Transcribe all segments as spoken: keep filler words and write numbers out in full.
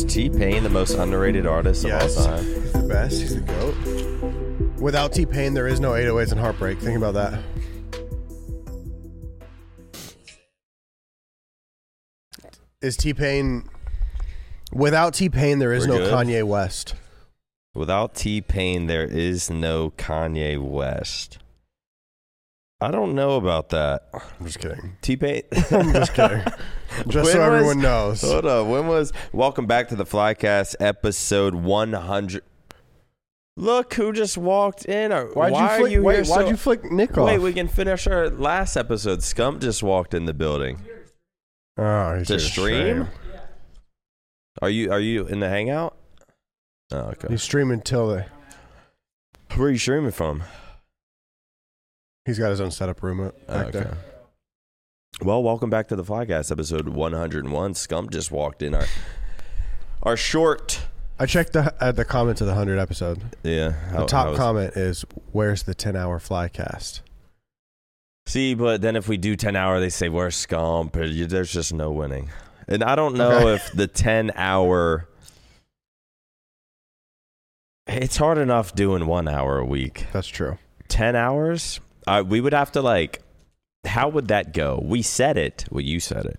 T-Pain the most underrated artist yes, of all time? He's the best. He's the GOAT. Without T-Pain, there is no eight oh eights and Heartbreak. Think about that. Is T-Pain... Without T-Pain, there is We're no good? Kanye West. Without T-Pain, there is no Kanye West. I don't know about that. I'm just kidding. T-Pain? I'm just kidding. Just so When was- everyone knows. Hold on. When was... Welcome back to the Flycast, episode one hundred. Look who just walked in. Why'd Why you are flick, you wait, here why'd so- you flick Nick off? Wait, we can finish our last episode. Scump just walked in the building. Oh, he's To here stream? Are you Are you in the Hangout? Oh, okay. He's streaming till the... Where are you streaming from? He's got his own setup room up back Oh, okay. there. Well, welcome back to the Flycast, episode one hundred one. Scump just walked in our our short. I checked the uh, the comments of the one hundred episode. Yeah. The how- top how is- comment is, where's the ten-hour Flycast? See, but then if we do ten hour, they say, where's Scump? Or you- There's just no winning. And I don't know Okay. if the ten hour... It's hard enough doing one hour a week. That's true. ten hours? Uh, we would have to, like... How would that go? We said it. Well, you said it.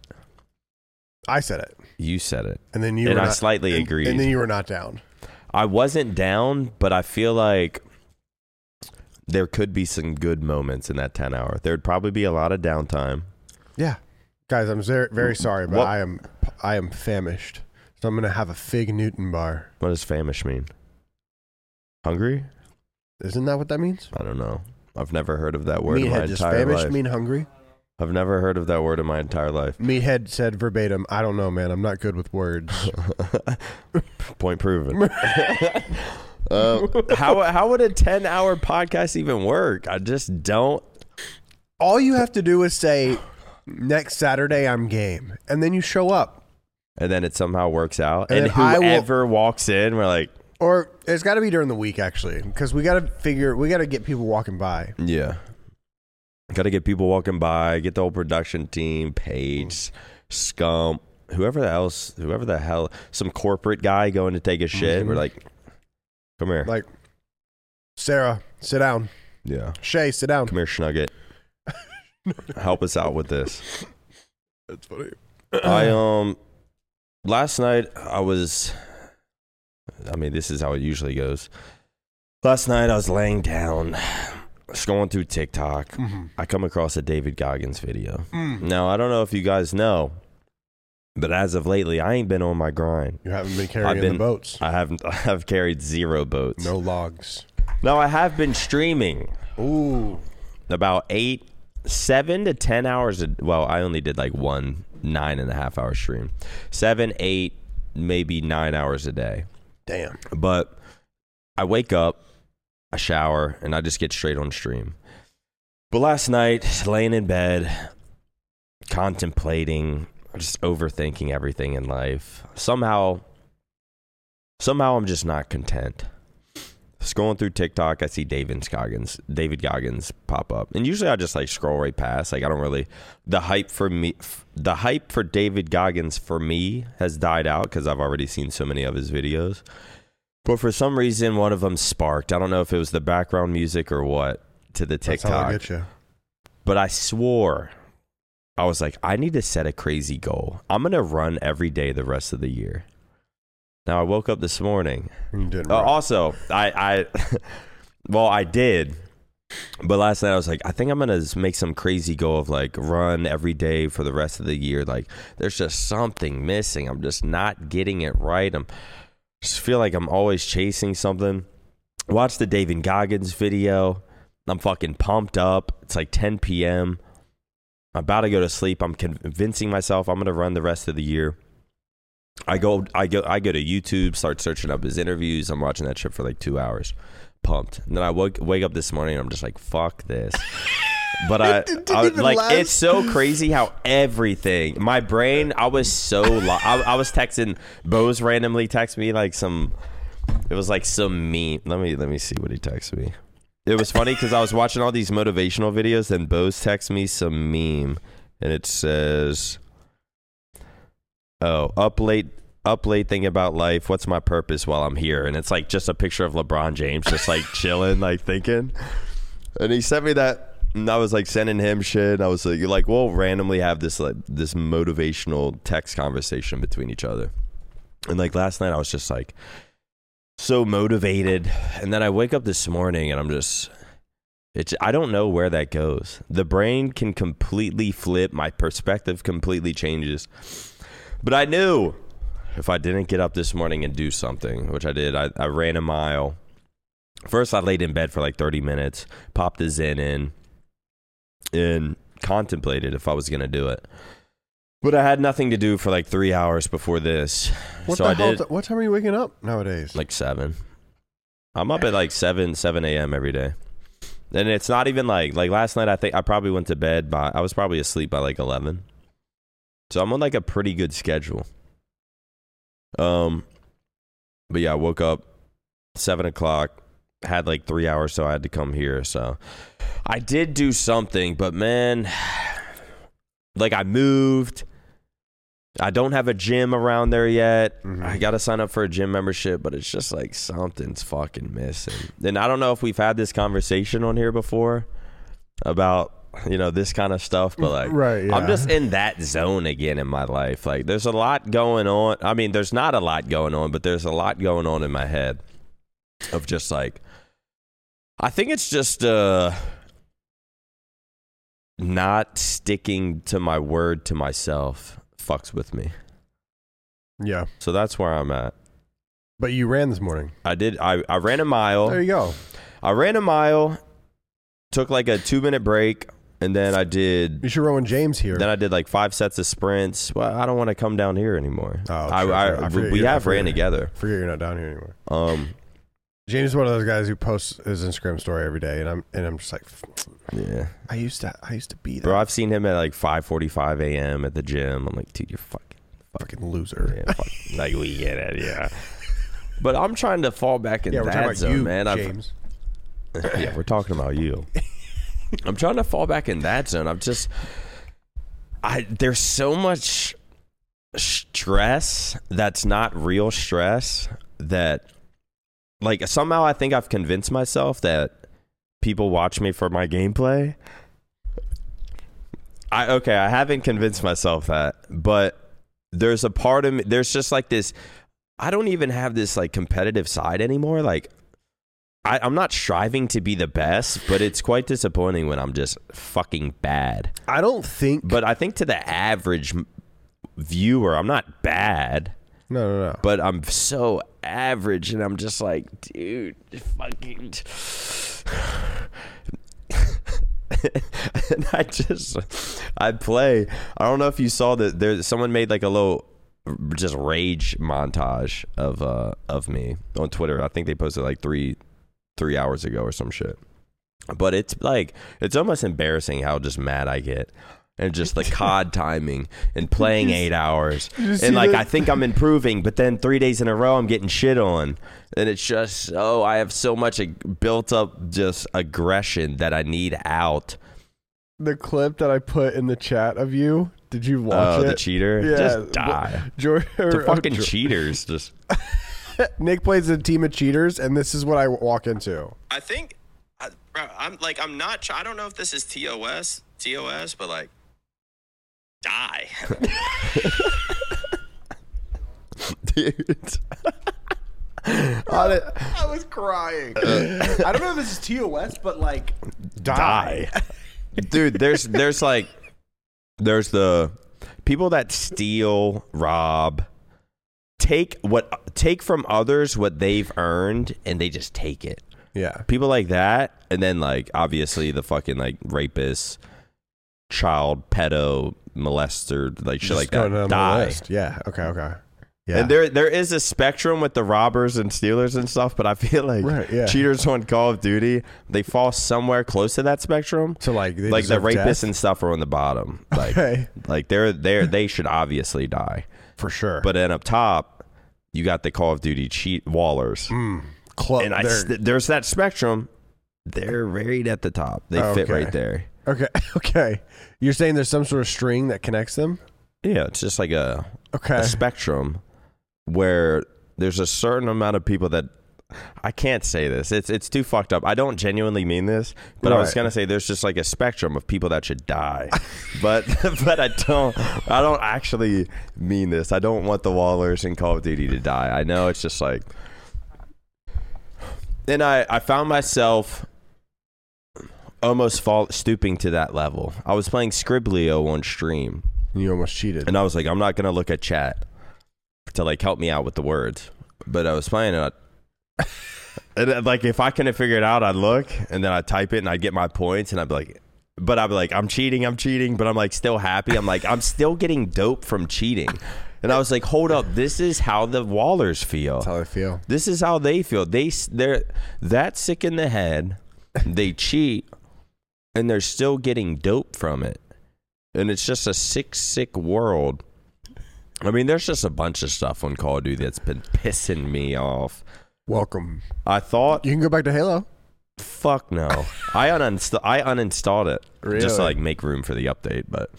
I said it. You said it. And then you And were I not, slightly and, agreed. And then you were not down. I wasn't down, but I feel like there could be some good moments in that ten hour. There'd probably be a lot of downtime. Yeah. Guys, I'm very, very sorry, but What- I am I am famished. So I'm going to have a Fig Newton bar. What does famish mean? Hungry? Isn't that what that means? I don't know. I've never heard of that word in my Meathead, just entire famished life. mean hungry? I've never heard of that word in my entire life. Meathead said verbatim, I don't know, man. I'm not good with words. Point proven. uh, how how would a ten hour podcast even work? I just don't. All you have to do is say, next Saturday I'm game. And then you show up. And then it somehow works out. And And, then I will- whoever walks in, we're like, Or it's got to be during the week, actually, because we got to figure, we got to get people walking by. yeah. Got to get people walking by, get the whole production team, Paige, Scump, whoever else, whoever the hell, some corporate guy going to take a shit. Mhm. We're like, come here. Like, Sarah, sit down. yeah. Shay, sit down. Come here, Schnugget. Help us out with this. That's funny. I, um, last night I was, I mean, this is how it usually goes. Last night I was laying down, scrolling through TikTok. Mm-hmm. I come across a David Goggins video. Mm. Now, I don't know if you guys know, but as of lately, I ain't been on my grind. You haven't been carrying I've been- the boats. I haven't. I've carried zero boats. No logs. No, I have been streaming Ooh. about eight, seven to ten hours. A, well, I only did like one nine and a half hour stream, seven, eight, maybe nine hours a day. Damn. But I wake up, I shower, and I just get straight on stream. But last night, laying in bed, contemplating, just overthinking everything in life. Somehow, somehow I'm just not content. Scrolling through TikTok, I see David Goggins, David Goggins pop up, and usually I just like scroll right past. Like I don't really, the hype for me, the hype for David Goggins for me has died out because I've already seen so many of his videos. But for some reason, one of them sparked. I don't know if it was the background music or what to the That's how I TikTok. get you. But I swore, I was like, I need to set a crazy goal. I'm gonna run every day the rest of the year. Now I woke up this morning. You didn't Uh, run. also, I, I, well, I did, but last night I was like, I think I'm gonna make some crazy goal of like run every day for the rest of the year. Like, there's just something missing. I'm just not getting it right. I'm just feel like I'm always chasing something. Watch the David Goggins video. I'm fucking pumped up. It's like ten p.m. I'm about to go to sleep. I'm convincing myself I'm gonna run the rest of the year. I go, I go, I go to YouTube, start searching up his interviews. I'm watching that shit for like two hours, pumped. And then I wake wake up this morning and I'm just like, fuck this. But I, It didn't I even like last. it's so crazy how everything. My brain, I was so. Lo- I, I was texting. Bose randomly text me like some. It was like some meme. Let me let me see what he texted me. It was funny because I was watching all these motivational videos, and Bose texts me some meme, and it says. Oh, up late, up late thinking about life. What's my purpose while I'm here? And it's like just a picture of LeBron James just like chilling, like thinking. And he sent me that. And I was like sending him shit. I was like, like we'll randomly have this like this motivational text conversation between each other. And like last night I was just like so motivated. And then I wake up this morning and I'm just, it's, I don't know where that goes. The brain can completely flip. My perspective completely changes. But I knew if I didn't get up this morning and do something, which I did, I, I ran a mile. First I laid in bed for like thirty minutes, popped the Zen in, and contemplated if I was going to do it. But I had nothing to do for like three hours before this. What so the I hell? did What time are you waking up nowadays? like seven. I'm up at like seven, seven a.m. every day. And it's not even like, like last night I think I probably went to bed by, I was probably asleep by like eleven. So I'm on like a pretty good schedule. Um, But yeah, I woke up seven o'clock, had like three hours, so I had to come here. So I did do something, but man, like I moved. I don't have a gym around there yet. Mm-hmm. I got to sign up for a gym membership, but it's just like something's fucking missing. And I don't know if we've had this conversation on here before about, you know, this kind of stuff, but like, right, yeah. I'm just in that zone again in my life. Like there's a lot going on. I mean, there's not a lot going on, but there's a lot going on in my head of just like, I think it's just, uh, not sticking to my word to myself fucks with me. Yeah. So that's where I'm at. But you ran this morning. I did. I, I ran a mile. There you go. I ran a mile, took like a two minute break, and then I did. You should run with James here. Then I did like five sets of sprints. Well, I don't want to come down here anymore. Oh, I, sure, I, sure. I we, we have ran together. Forget you're not down here anymore. Um, James is one of those guys who posts his Instagram story every day, and I'm and I'm just like, yeah. I used to I used to be there. Bro, I've seen him at like five forty-five a.m. at the gym. I'm like, dude, you're fucking fucking loser. Yeah, fuck, like we get it, yeah. But I'm trying to fall back in yeah, we're that talking about zone, you, man. James. Yeah, we're talking about you. I'm trying to fall back in that zone. I'm just, I there's so much stress that's not real stress that. Like, somehow I think I've convinced myself that people watch me for my gameplay. I okay, I haven't convinced myself that, but there's a part of me, there's just like this, I don't even have this like competitive side anymore. Like, I, I'm not striving to be the best, but it's quite disappointing when I'm just fucking bad. I don't think... But I think to the average viewer, I'm not bad. No, no, no. But I'm so average, and I'm just like, dude, fucking. And I just, I play. I don't know if you saw that. There, someone made like a little, just rage montage of uh of me on Twitter. I think they posted like three, three hours ago or some shit. But it's like, it's almost embarrassing how just mad I get. And just the C O D timing and playing eight hours. And like, that? I think I'm improving, but then three days in a row, I'm getting shit on. And it's just, oh, I have so much built up just aggression that I need out. The clip that I put in the chat of you, did you watch oh, it? Oh, the cheater? Yeah. Just die. George, the fucking George. cheaters. Just. Nick plays a team of cheaters, and this is what I walk into. I think, I, bro, I'm like, I'm not, I don't know if this is T O S, T O S, but like, die. Dude. I, I was crying. Uh, I don't know if this is T O S, but like, die. die. Dude, there's there's like, there's the people that steal, rob, take what take from others what they've earned, and they just take it. Yeah. People like that, and then like obviously the fucking like rapists, child pedo molester, like shit Just like that, die. List. Yeah. Okay. Okay. Yeah. And there there is a spectrum with the robbers and stealers and stuff, but I feel like right, yeah. cheaters on Call of Duty, they fall somewhere close to that spectrum. So like, they like the rapists death? and stuff are on the bottom. Like, okay. like they're they're they should obviously die for sure. But then up top, you got the Call of Duty cheat wallers. Mm, clo- and I, there's that spectrum. They're right at the top. They oh, fit okay. right there. Okay. Okay. You're saying there's some sort of string that connects them? Yeah, it's just like a, okay. a spectrum. where there's a certain amount of people that I can't say this. It's it's too fucked up. I don't genuinely mean this, but right. I was gonna say there's just like a spectrum of people that should die, but but I don't I don't actually mean this. I don't want the Wallers in Call of Duty to die. I know it's just like, and I I found myself almost fall stooping to that level. I was playing Scriblio on stream. You almost cheated, and I was like, I'm not gonna look at chat to like help me out with the words, but I was playing it. And like if I couldn't figure it out, I'd look and then I'd type it and I'd get my points and I'd be like, but I'd be like, I'm cheating, I'm cheating, but I'm like still happy. I'm like, I'm still getting dope from cheating. And I was like, hold up, this is how the Wallers feel. That's how they feel. This is how they feel. They they're that sick in the head. They cheat and they're still getting dope from it. And it's just a sick, sick world. I mean, there's just a bunch of stuff on Call of Duty that's been pissing me off. Welcome. I thought you can go back to Halo. Fuck no. I uninst- I uninstalled it really? just to like make room for the update, but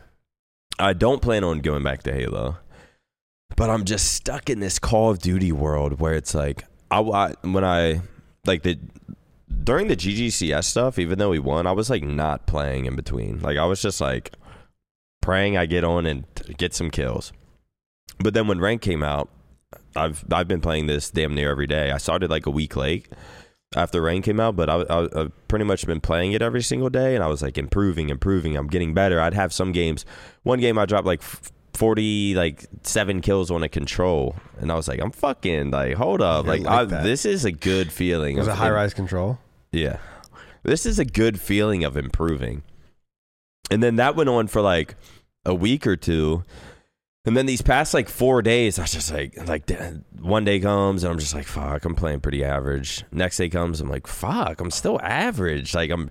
I don't plan on going back to Halo. But I'm just stuck in this Call of Duty world where it's like I, I when I like the during the G G C S stuff, even though we won, I was like not playing in between. Like I was just like praying I get on and get some kills. But then when rank came out, I've I've been playing this damn near every day. I started like a week late after rain came out, but I, I, I've pretty much been playing it every single day, and I was like improving, improving. I'm getting better. I'd have some games. One game I dropped like forty, like seven kills on a control, and I was like, I'm fucking like, hold up, I like, like I, this is a good feeling. It was a high rise control. Yeah, this is a good feeling of improving. And then that went on for like a week or two. And then these past like four days, I was just like, like one day comes and I'm just like, fuck, I'm playing pretty average. Next day comes, I'm like, fuck, I'm still average. Like I'm,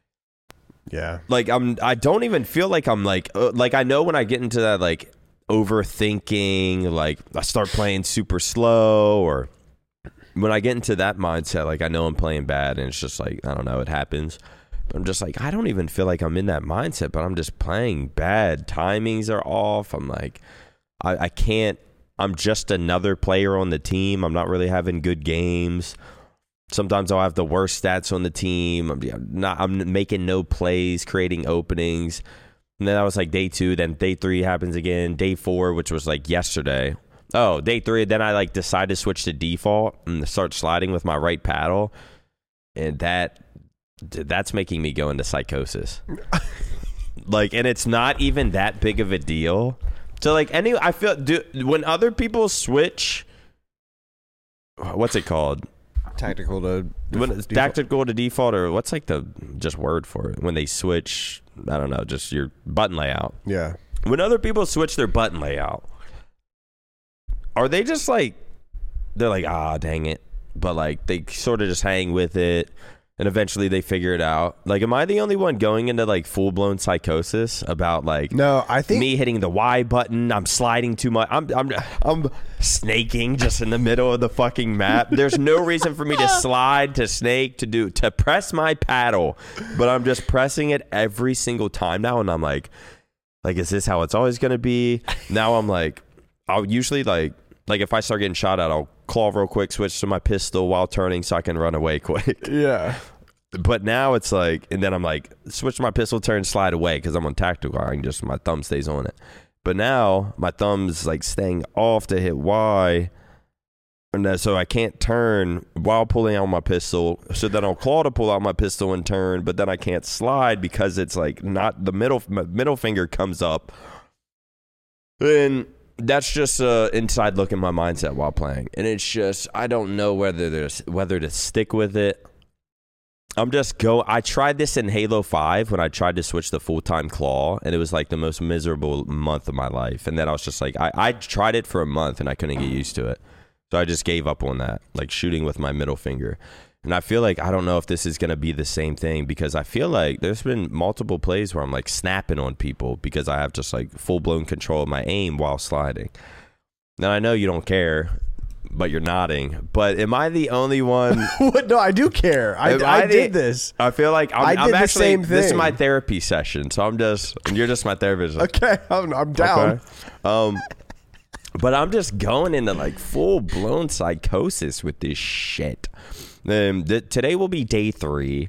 yeah, like I'm, I don't even feel like I'm like, uh, like I know when I get into that like overthinking, like I start playing super slow, or when I get into that mindset, like I know I'm playing bad and it's just like, I don't know, it happens. But I'm just like, I don't even feel like I'm in that mindset, but I'm just playing bad. Timings are off. I'm like, I, I can't, I'm just another player on the team. I'm not really having good games. Sometimes I'll have the worst stats on the team. I'm not, I'm making no plays, creating openings. And then that was like day two. Then day three happens again. Day four, which was like yesterday. Oh, day three. Then I like decide to switch to default and start sliding with my right paddle. And that, that's making me go into psychosis. Like, and it's not even that big of a deal. So like any, I feel do, when other people switch, what's it called? Tactical to when it's tactical to default, or what's like the just word for it when they switch? I don't know, just your button layout. Yeah. When other people switch their button layout, are they just like they're like, ah, dang it, but like they sort of just hang with it. And eventually they figure it out. Like, am I the only one going into like full blown psychosis about like no, I think me hitting the Y button? I'm sliding too much. I'm I'm I'm snaking just in the middle of the fucking map. There's no reason for me to slide, to snake, to do to press my paddle, but I'm just pressing it every single time now. And I'm like, like, is this how it's always gonna be? Now I'm like, I'll usually like like if I start getting shot at, I'll claw real quick, switch to my pistol while turning so I can run away quick. Yeah. But now it's like, and then I'm like, switch to my pistol, turn, slide away because I'm on tactical. I can just, my thumb stays on it. But now my thumb's like staying off to hit Y. And so I can't turn while pulling out my pistol. So then I'll claw to pull out my pistol and turn, but then I can't slide because it's like not the middle, middle finger comes up. And that's just uh, inside look in my mindset while playing, and it's just I don't know whether there's whether to stick with it. I'm just go. I tried this in Halo five when I tried to switch the full time claw, and it was like the most miserable month of my life. And then I was just like, I, I tried it for a month and I couldn't get used to it, so I just gave up on that, like shooting with my middle finger. And I feel like I don't know if this is going to be the same thing because I feel like there's been multiple plays where I'm like snapping on people because I have just like full blown control of my aim while sliding. Now I know you don't care, but you're nodding. But am I the only one? What? No, I do care. I, I, I did this. I feel like I'm, I did I'm the actually, same thing. This is my therapy session. So I'm just, and you're just my therapist. Okay, I'm, I'm down. Okay. Um, But I'm just going into like full blown psychosis with this shit. Um, the, today will be day three.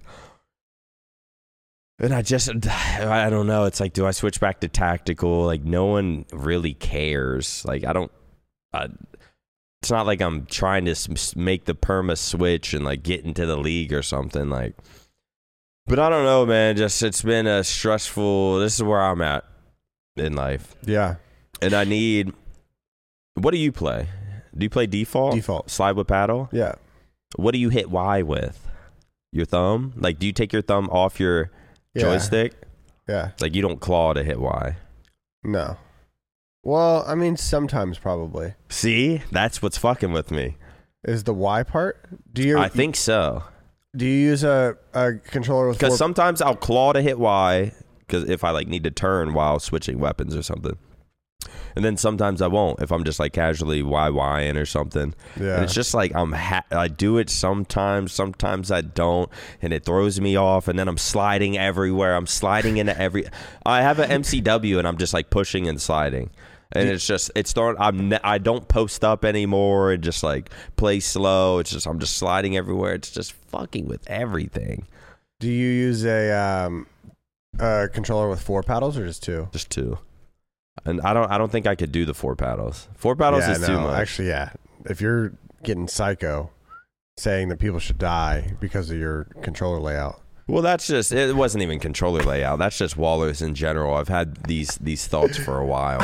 And I just, I don't know. It's like, do I switch back to tactical? Like, no one really cares. Like, I don't, I, it's not like I'm trying to s- make the perma switch and like get into the league or something. Like, but I don't know, man. Just, it's been a stressful, this is where I'm at in life. Yeah. And I need, what do you play? Do you play default? Default. Slide with paddle? Yeah. What do you hit Y with? Your thumb? Like, do you take your thumb off your Yeah. joystick? Yeah. Like, you don't claw to hit Y. No. Well, I mean, sometimes probably. See? That's what's fucking with me. Is the Y part? Do you? I think so. Do you use a, a controller with? Because four... sometimes I'll claw to hit Y, because if I like need to turn while switching weapons or something. And then sometimes I won't if I'm just like casually Y Y-ing or something. Yeah. And it's just like I'm ha- I do it sometimes, sometimes I don't, and it throws me off. And then I'm sliding everywhere. I'm sliding into every. I have an M C W and I'm just like pushing and sliding, and it's just it's throwing. I'm ne- I don't post up anymore and just like play slow. It's just I'm just sliding everywhere. It's just fucking with everything. Do you use a um a controller with four paddles or just two? Just two. And I don't I don't think I could do the four paddles. Four paddles yeah, is no, too much. Actually, yeah. If you're getting psycho saying that people should die because of your controller layout. Well, that's just it wasn't even controller layout. That's just wallers in general. I've had these these thoughts for a while.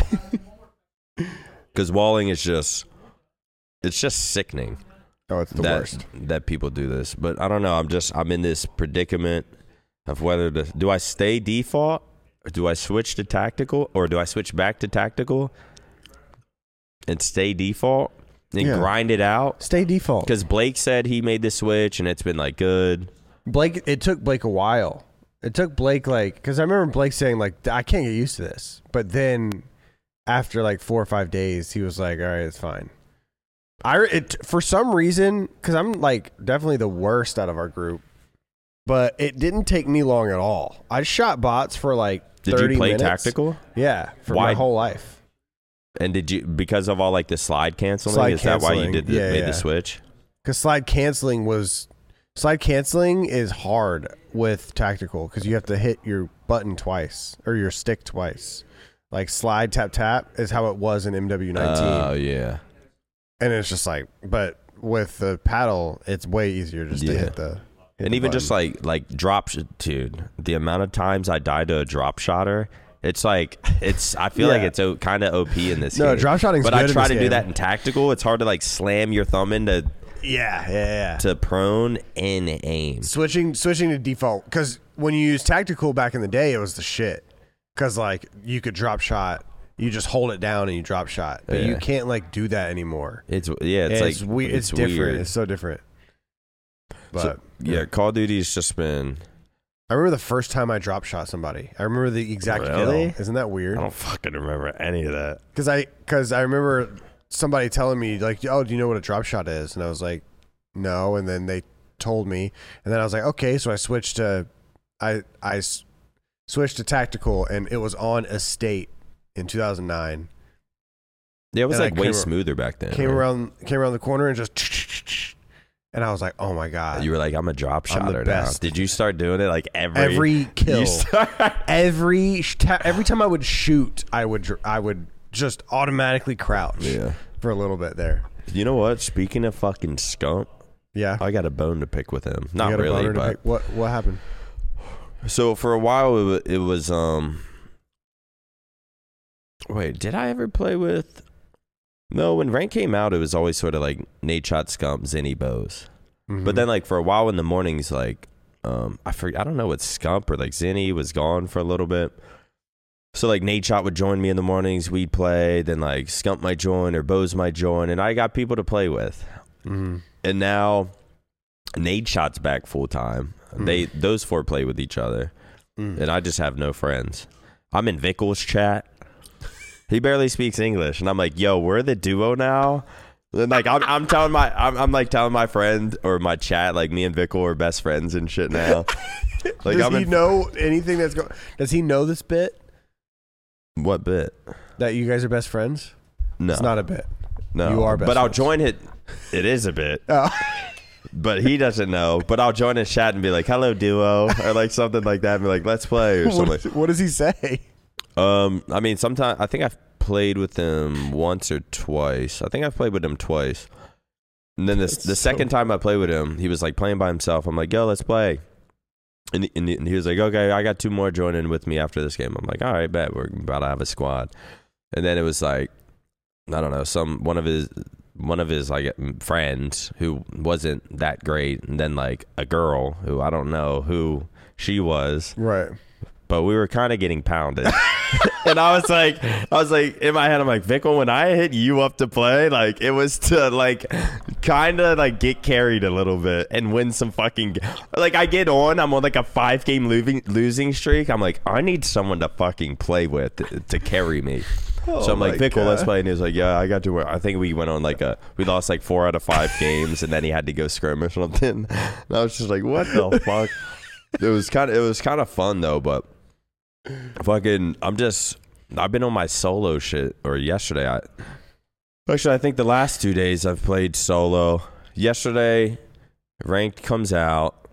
Cuz walling is just it's just sickening. Oh, it's the that, worst. That people do this. But I don't know. I'm just I'm in this predicament of whether to do I stay default? Or do I switch to tactical, or do I switch back to tactical and stay default and Yeah. grind it out? Stay default. Because Blake said he made the switch and it's been like good. Blake, it took Blake a while. It took Blake like, because I remember Blake saying like, I can't get used to this. But then after like four or five days, he was like, all right, it's fine. I it for some reason, because I'm like definitely the worst out of our group, but it didn't take me long at all. I shot bots for like Did thirty you play minutes. tactical? Yeah, for Why? my whole life. And did you, because of all like the slide canceling, Slide is that why you canceling. did the, Yeah, made yeah. the switch? Because slide canceling was slide canceling is hard with tactical because you have to hit your button twice or your stick twice. Like slide tap tap is how it was in M W nineteen. Oh, yeah. And it's just like, but with the paddle, it's way easier just to Yeah. hit the. hit And the even button. just like like drop, sh- dude, the amount of times I died to a drop shotter, it's like, it's, I feel Yeah. like it's o- kind of O P in this No, game. drop shotting's But good I in try this to do game. that in tactical. It's hard to like slam your thumb into yeah, yeah, yeah. to prone and aim. Switching switching to default because when you use tactical back in the day, it was the shit. Because like you could drop shot, you just hold it down and you drop shot, but Yeah. you can't like do that anymore. It's, yeah, it's, It's, like, we- it's, it's different. weird. It's so different. But So, yeah, Call of Duty's just been, I remember the first time I drop shot somebody. I remember the exact Really? kill. Isn't that I weird? don't fucking remember any of that. Because I because I remember somebody telling me like, "Oh, do you know what a drop shot is?" And I was like, "No." And then they told me, and then I was like, "Okay." So I switched to I I s- switched to tactical, and it was on Estate in two thousand nine. Yeah, it was And I like way came- smoother back then. Came right? around came around the corner and just, and I was like, "Oh my god!" You were like, I'm a drop I'm the shotter now. best. Did you start doing it like every every kill, You start- every sh- ta- every time I would shoot, I would dr- I would just automatically crouch yeah. for a little bit there. You know what? Speaking of fucking skunk, Yeah, I got a bone to pick with him. You Not got a really, boner to but pick- what what happened? so for a while it, wa- it was um. Wait, did I ever play with? No, when rank came out, it was always sort of like Nate Shot, Scump, Zinny, Bows. Mm-hmm. But then, like for a while in the mornings, like um, I forget, I don't know what Scump or like Zinny was gone for a little bit. So like Nate Shot would join me in the mornings, we'd play. Then like Scump might join or Bows might join, and I got people to play with. Mm-hmm. And now Nate Shot's back full time. Mm. They those four play with each other, Mm. and I just have no friends. I'm in Vickles chat. He barely speaks English, and I'm like, "Yo, we're the duo now." And like I'm, I'm telling my, I'm, I'm like telling my friend or my chat, like me and Vickle are best friends and shit now. Like, does I'm he in, know anything that's going? Does he know this bit what bit? that you guys are best friends? No, It's not a bit. no. You are best but I'll friends. join it. It is a bit. Oh. But he doesn't know. But I'll join his chat and be like, "Hello, duo," or like something like that, and be like, "Let's play," or something. What, what does he say? Um, I mean, sometimes I think I've played with him once or twice. I think I've played with him twice. And then this, the so- second time I played with him, he was like playing by himself. I'm like, "Yo, let's play." And, and and he was like, "Okay, I got two more joining with me after this game." I'm like, "All right, bet we're about to have a squad." And then it was like, I don't know, some one of his one of his like friends who wasn't that great, and then like a girl who I don't know who she was. Right. But we were kind of getting pounded. And I was like, I was like, in my head, I'm like, Vickle, when I hit you up to play, like, it was to, like, kind of, like, get carried a little bit and win some fucking, like, I get on, I'm on, like, a five-game losing, losing streak. I'm like, I need someone to fucking play with to, to carry me. Oh so I'm like, my Vickle, let's God. play. And he was like, yeah, I got to. I think we went on, like, a, we lost, like, four out of five games, and then he had to go skirmish or something. And I was just like, what the fuck? It was kind of, it was kind of fun, though, but fucking, I'm just, I've been on my solo shit, or yesterday, I, actually, I think the last two days I've played solo. Yesterday, ranked comes out.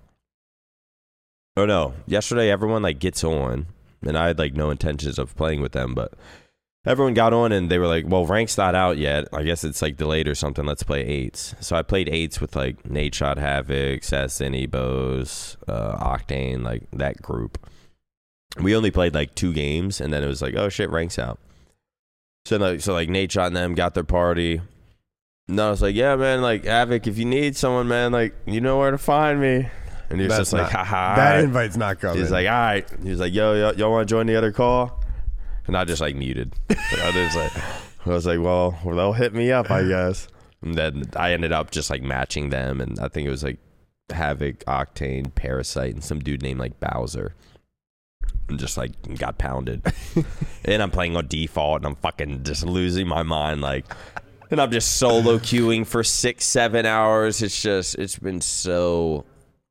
Oh no, yesterday everyone like gets on, and I had like no intentions of playing with them, but everyone got on and they were like, well, rank's not out yet. I guess it's like delayed or something. Let's play eights. So I played eights with like Nate Shot Havoc, Sessin, Ebos, uh, Octane, like that group. We only played like two games, and then it was like, oh shit, rank's out. So like, so like Nate Shot and them got their party. And I was like, yeah, man, like Havoc, if you need someone, man, like you know where to find me. And he was That's just like, not- haha. That all right. invite's not coming. He's like, all right. He was like, yo, yo y'all want to join the other call? And I just like muted. And I was like, I was like, well, well, they'll hit me up, I guess. And then I ended up just like matching them, and I think it was like Havoc, Octane, Parasite, and some dude named like Bowser. And just like got pounded. And I'm playing on default, and I'm fucking just losing my mind, like. And I'm just solo queuing for six, seven hours. It's just, it's been so.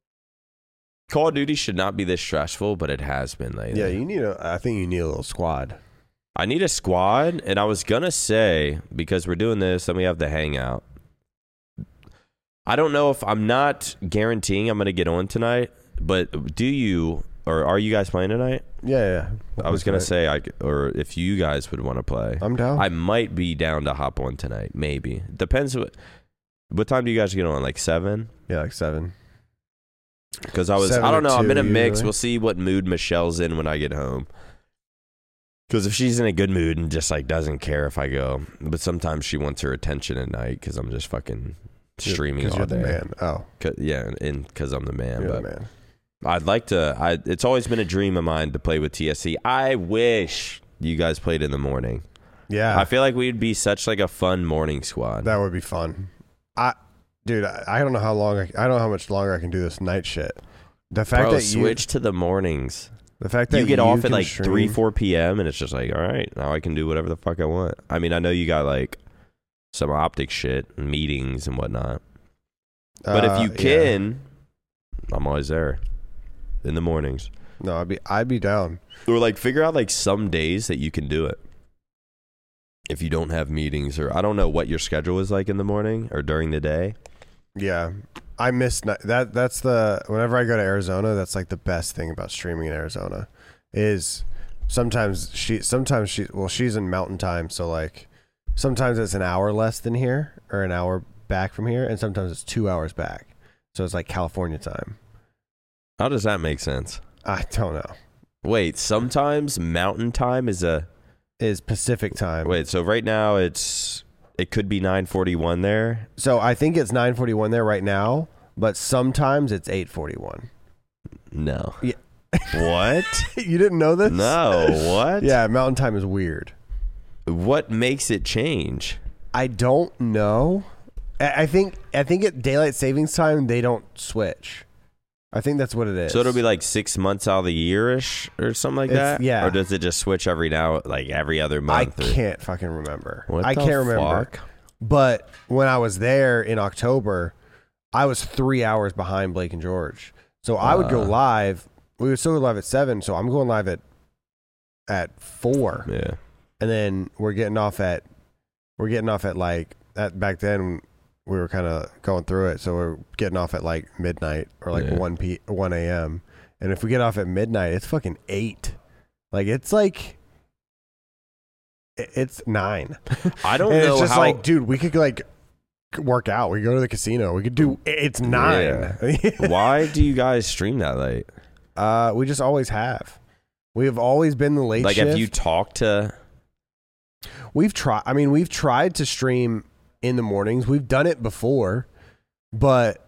Call of Duty should not be this stressful, but it has been lately. yeah, you need a. I think you need a little squad. I need a squad, and I was gonna say, because we're doing this and we have the hangout, I don't know if I'm not guaranteeing I'm gonna get on tonight, but do you or are you guys playing tonight? Yeah, yeah. I was gonna say, I or if you guys would want to play, I'm down. I might be down to hop on tonight. Maybe depends what. What time do you guys get on? Like seven? yeah, like seven. Because I was, Seven I don't or know. I'm two in a mix. usually. We'll see what mood Michelle's in when I get home. Because if she's in a good mood and just like doesn't care if I go, but sometimes she wants her attention at night because I'm just fucking streaming Because all you're day. the man. Oh, 'Cause- yeah, and because I'm the man. you're but the man. I'd like to. I it's always been a dream of mine to play with T S C. I wish you guys played in the morning. Yeah, I feel like we'd be such like a fun morning squad. that would be fun. I, dude, I, I don't know how long. I, I don't know how much longer I can do this night shit. The fact Bro, that switch to the mornings. you, the fact that You get off at can like stream- three, four p.m. and it's just like, all right, now I can do whatever the fuck I want. I mean, I know you got like some optic shit and meetings and whatnot, but Uh, if you yeah. can, I'm always there in the mornings. no, I'd be, I'd be down. Or like figure out like some days that you can do it. If you don't have meetings, or I don't know what your schedule is like in the morning or during the day. Yeah, I miss ni- that. That's the whenever I go to Arizona, that's like the best thing about streaming in Arizona, is sometimes she, sometimes she, well, she's in Mountain Time, so like sometimes it's an hour less than here or an hour back from here, and sometimes it's two hours back, so it's like California time. How does that make sense? I don't know. Wait, sometimes mountain time is a Is Pacific time. wait. So right now it's it could be nine forty-one there. So I think it's nine forty-one there right now, but sometimes it's eight forty-one. No. Yeah. What? You didn't know this? No. What? Yeah, Mountain Time is weird. What makes it change? I don't know. I I think I think at daylight savings time they don't switch. I think that's what it is. So it'll be like six months out of the year-ish or something like It's- that? yeah. Or does it just switch every now, like every other I month? or- can't fucking remember. What I the can't remember. fuck? But when I was there in October, I was three hours behind Blake and George. So I would go Uh. live. We would still go live at seven. So I'm going live at at four, Yeah. and then we're getting off at we're getting off at like at back then we were kind of going through it, so we're getting off at like midnight or like Yeah. one p one a.m. And if we get off at midnight, it's fucking eight. Like it's like it- it's nine. I don't And know it's just how. like, dude, we could like work out. We could go to the casino. We could do. It's nine. Why do you guys stream that late? uh, we just always have. We have always been the late Like, shift. have you talked to? We've tried. I mean, we've tried to stream in the mornings. We've done it before, but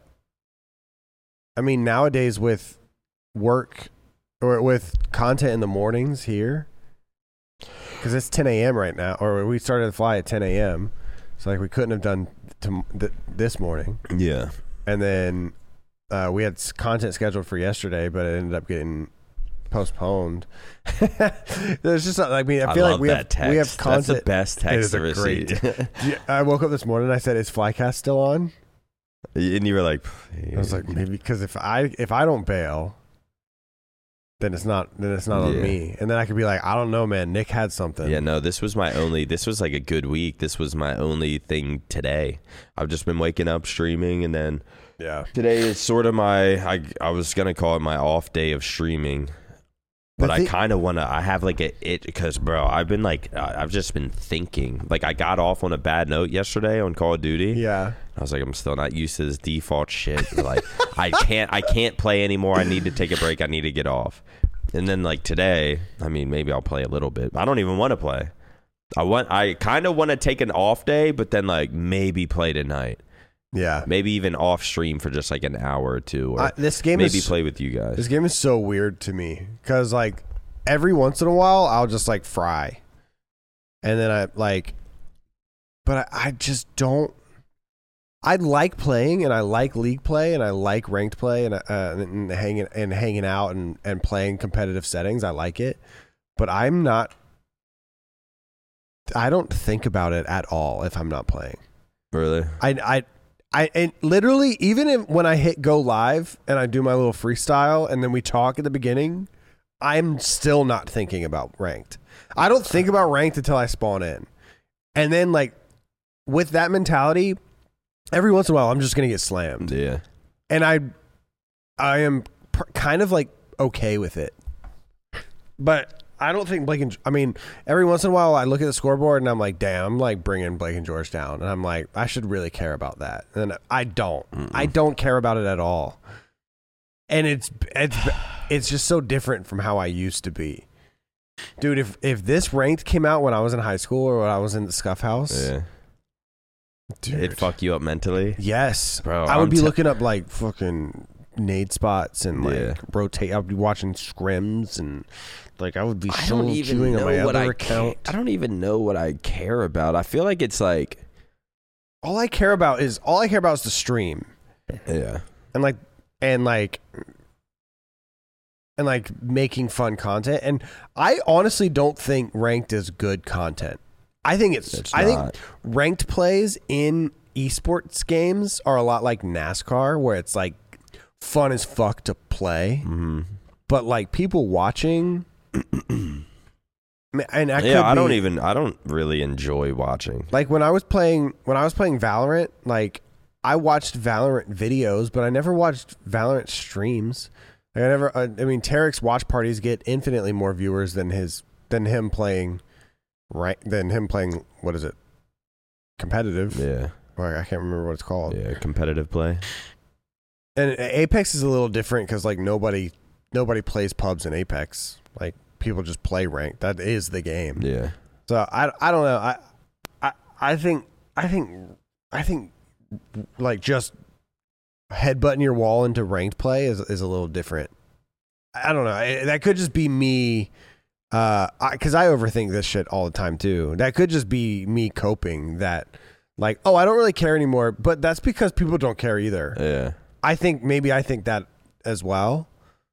I mean, nowadays with work or with content in the mornings here, because it's ten a.m. right now, or we started to fly at ten a.m. So like we couldn't have done to, th- this morning, Yeah. and then uh, we had s- content scheduled for yesterday, but it ended up getting postponed. There's just I mean, I feel love like we that have text. we have content. That's the best It is text a I've ever great- seen. Yeah, I woke up this morning and I said, "Is Flycast still on?" And you were like, I was like, maybe because if I if I don't bail, then it's not then it's not on Yeah. me. And then I could be like, I don't know, man. Nick had something. yeah, no, this was my only, this was like a good week. This was my only thing today. I've just been waking up streaming, and then yeah. today is sort of my, I, I was going to call it my off day of streaming. But The I thi- kind of want to, I have like a, it, because bro, I've been like, uh, I've just been thinking. Like, I got off on a bad note yesterday on Call of Duty. Yeah. I was like, I'm still not used to this default shit. Like, I can't, I can't play anymore. I need to take a break. I need to get off. And then like today, I mean, maybe I'll play a little bit. I don't even want to play. I want, I kind of want to take an off day, but then like maybe play tonight. Yeah. Maybe even off stream for just like an hour or two, or I, this game maybe is play with you guys. this game is so weird to me because like every once in a while I'll just like fry, and then I like, but I, I just don't. I like playing and I like league play and I like ranked play and, uh, and hanging and hanging out and, and playing competitive settings. I like it, but I'm not. I don't think about it at all if I'm not playing. Really? I I I and literally even if, when I hit go live and I do my little freestyle and then we talk at the beginning, I'm still not thinking about ranked. I don't think about ranked until I spawn in, and then like with that mentality. Every once in a while, I'm just gonna get slammed, Yeah. and I, I am pr- kind of like okay with it. But I don't think Blake and I mean, every once in a while, I look at the scoreboard and I'm like, damn, I'm like bringing Blake and George down, and I'm like, I should really care about that, and I don't. Mm-mm. I don't care about it at all, and it's it's it's just so different from how I used to be, dude. If if this ranked came out when I was in high school or when I was in the Scuff House, Yeah. dude, It'd fuck you up mentally. yes, Bro, I would I'm be t- looking up like fucking nade spots and like Yeah. rotate. I would be watching scrims and like I would be I so don't even queuing know on my what other I account. Ca- I don't even know what I care about. I feel like it's like, All I care about is all I care about is the stream yeah, and like and like and like making fun content. And I honestly don't think ranked is good content. I think it's, It's I not. think ranked plays in esports games are a lot like NASCAR, where it's like fun as fuck to play, mm-hmm. but like people watching. and I yeah. could I don't be- even. I don't really enjoy watching. like when I was playing when I was playing Valorant. Like I watched Valorant videos, but I never watched Valorant streams. Like I never. I, I mean, Tarek's watch parties get infinitely more viewers than his than him playing. Right, than him playing. What is it? Competitive. Yeah, Or I can't remember what it's called. yeah. Competitive play. And Apex is a little different because like nobody nobody plays pubs in Apex. Like people just play ranked. That is the game. Yeah, So I, I don't know. I, I I think I think I think like just headbutting your wall into ranked play is is a little different. I don't know. I- That could just be me. Uh, because I, I overthink this shit all the time too. That could just be me coping. That like, oh, I don't really care anymore. But that's because people don't care either. yeah. I think maybe I think that as well.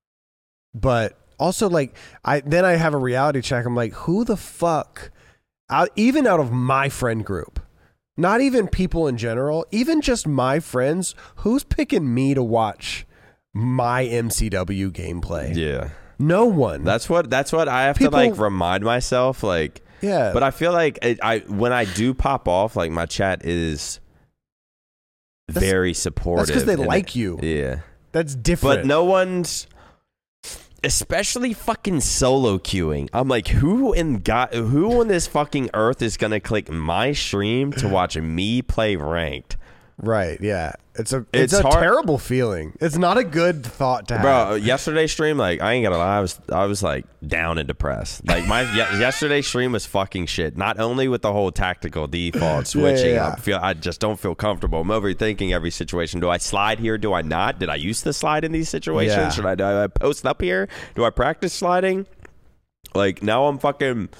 But also like I then I have a reality check. I'm like, who the fuck out even out of my friend group, not even people in general, even just my friends, who's picking me to watch my M C W gameplay? Yeah. No one. That's what. That's what I have People- to like remind myself. Like, Yeah. But I feel like it, I when I do pop off, like my chat is That's- very supportive. That's because they and like it- you. Yeah. That's different. But no one's, especially fucking solo queuing. I'm like, who in God, who on this fucking earth is gonna click my stream to watch me play ranked? Right, yeah. It's a it's, It's a hard- terrible feeling. It's not a good thought to have. Bro, yesterday's stream, like I ain't gonna lie, I was I was like down and depressed. Like my ye- yesterday's stream was fucking shit. Not only with the whole tactical default switching, yeah. I feel I just don't feel comfortable. I'm overthinking every situation. Do I slide here? Do I not? Did I used to slide in these situations? Yeah. Should I, do I post up here? Do I practice sliding? Like now I'm fucking.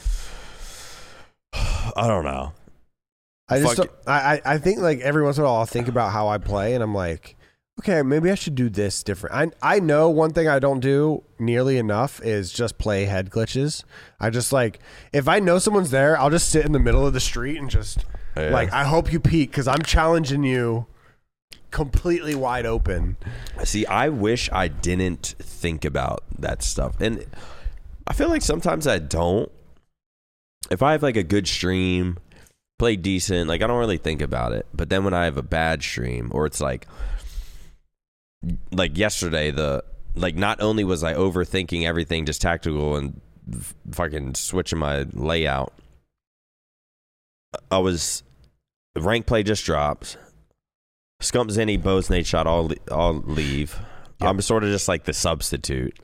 I don't know. I just fuck- don't, I, I I think like every once in a while I'll think about how I play and I'm like, okay, maybe I should do this different. I I know one thing I don't do nearly enough is just play head glitches. I just like if I know someone's there, I'll just sit in the middle of the street and just Yeah. like I hope you peek because I'm challenging you completely wide open. See, I wish I didn't think about that stuff. And I feel like sometimes I don't. If I have like a good stream, play decent, like I don't really think about it. But then when I have a bad stream, or it's like like yesterday, the like not only was I overthinking everything just tactical and f- fucking switching my layout, I was rank play just drops. Scump, Zenny, Bows, Nate shot all all leave. Yep. I'm sort of just like the substitute.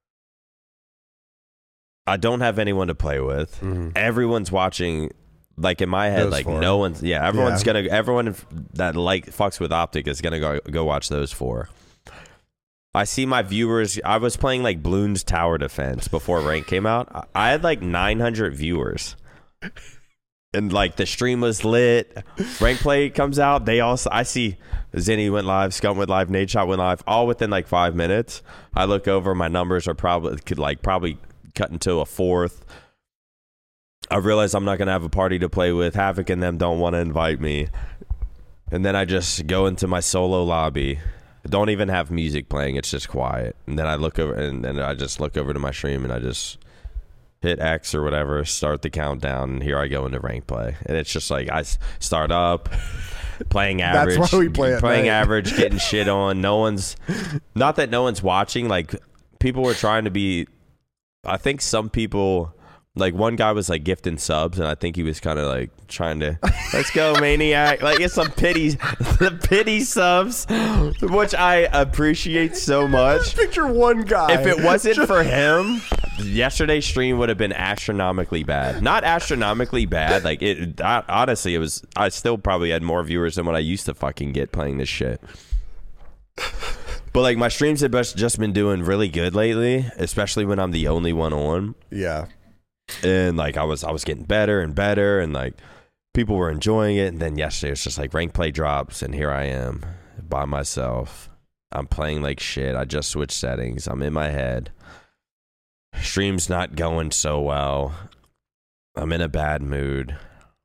I don't have anyone to play with. Mhm. Everyone's watching. Like in my head, Those like four. no one's. Yeah, everyone's Yeah. gonna. Everyone that like fucks with Optic is gonna go go watch those four. I see my viewers. I was playing like Bloons Tower Defense before rank came out. I- I had like nine hundred viewers. And like the stream was lit. Rank play comes out. They also I see Zenny went live, Scum went live, Nate Shot went live, all within like five minutes. I look over, my numbers are probably could like probably cut into a fourth. I realize I'm not gonna have a party to play with. Havoc and them don't want to invite me. And then I just go into my solo lobby. Don't even have music playing, it's just quiet. And then I look over and then I just look over to my stream and I just hit X or whatever, start the countdown, and here I go into rank play. And it's just like I s- start up, playing average, That's why we play at playing night. average, getting shit on. No one's, not that no one's watching. Like people were trying to be. I think some people, like one guy was like gifting subs, and I think he was kind of like trying to, let's go maniac, like it's some pity, the pity subs, which I appreciate so much. Picture one guy. If it wasn't for him, yesterday's stream would have been astronomically bad. Not astronomically bad. Like it, I, honestly, it was. I still probably had more viewers than what I used to fucking get playing this shit. But like my streams have just just been doing really good lately, especially when I'm the only one on. Yeah. And like I was, I was getting better and better, and like people were enjoying it. And then yesterday it's just like rank play drops, and here I am by myself. I'm playing like shit. I just switched settings. I'm in my head. Stream's not going so well. I'm in a bad mood.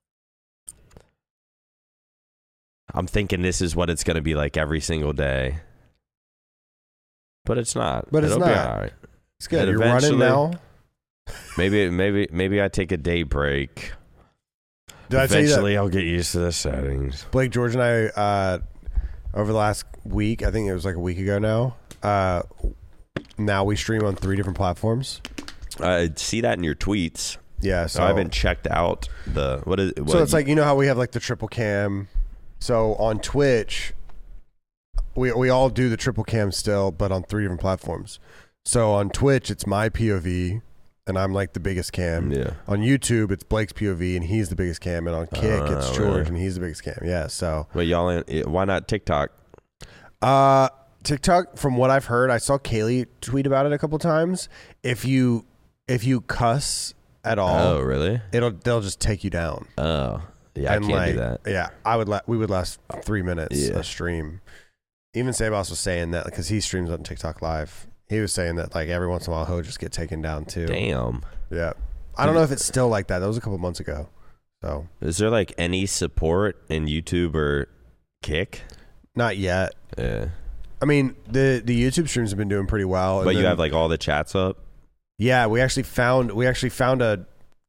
I'm thinking this is what it's going to be like every single day. But it's not. But it's It'll be not. all right. It's good. And You're running eventually- now. Maybe, maybe, maybe I take a day break. Did I tell you that Eventually, I'll get used to the settings. Blake, George, and I, uh, over the last week, I think it was like a week ago now, uh, now we stream on three different platforms. I see that in your tweets. Yeah, so I haven't checked out the what is. What, So it's like, you know how we have like the triple cam. So on Twitch, we we all do the triple cam still, but on three different platforms. So on Twitch, it's my P O V, and I'm like the biggest cam. yeah. On YouTube, it's Blake's P O V, and he's the biggest cam. And on Kick, Oh, it's George, really? and he's the biggest cam. Yeah, so But y'all, ain't- why not TikTok? uh, TikTok, from what I've heard, I saw Kaylee tweet about it a couple times. If you if you cuss at all, Oh, really? it'll they'll just take you down. Oh, yeah. And, I can't like, do that. Yeah, I would. La- we would last three minutes Yeah. a stream. Even Sebas was saying that because he streams on TikTok Live. He was saying that like every once in a while he'll just get taken down too. Damn. Yeah, I don't know if it's still like that. That was a couple months ago. So Is there like any support in YouTube or Kick? not yet. Yeah. I mean, the the YouTube streams have been doing pretty well. and But you then- have like all the chats up. yeah, we actually found we actually found a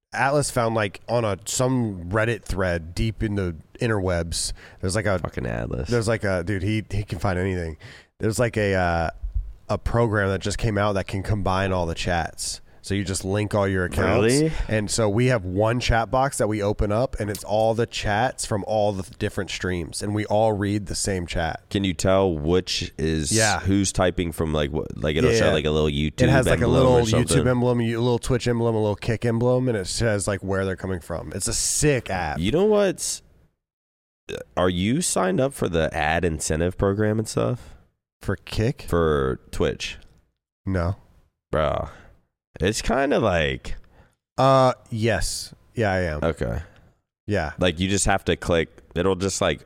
Atlas found like on a some Reddit thread deep in the interwebs. There's like a fucking Atlas. There's like a dude. He he can find anything. There's like a uh, a program that just came out that can combine all the chats. So you just link all your accounts. Really? And so we have one chat box that we open up, and it's all the chats from all the different streams, and we all read the same chat. Can you tell which is Yeah. who's typing from like what? Like it'll Yeah. show like a little YouTube. It has like a emblem little or something. YouTube emblem, a little Twitch emblem, a little Kick emblem, and it says like where they're coming from. It's a sick app. You know what's? Are you signed up for the ad incentive program and stuff For Kick? for Twitch, No. bro? It's kind of like Uh, yes. Yeah, I am. okay, Yeah. like you just have to click. It'll just like.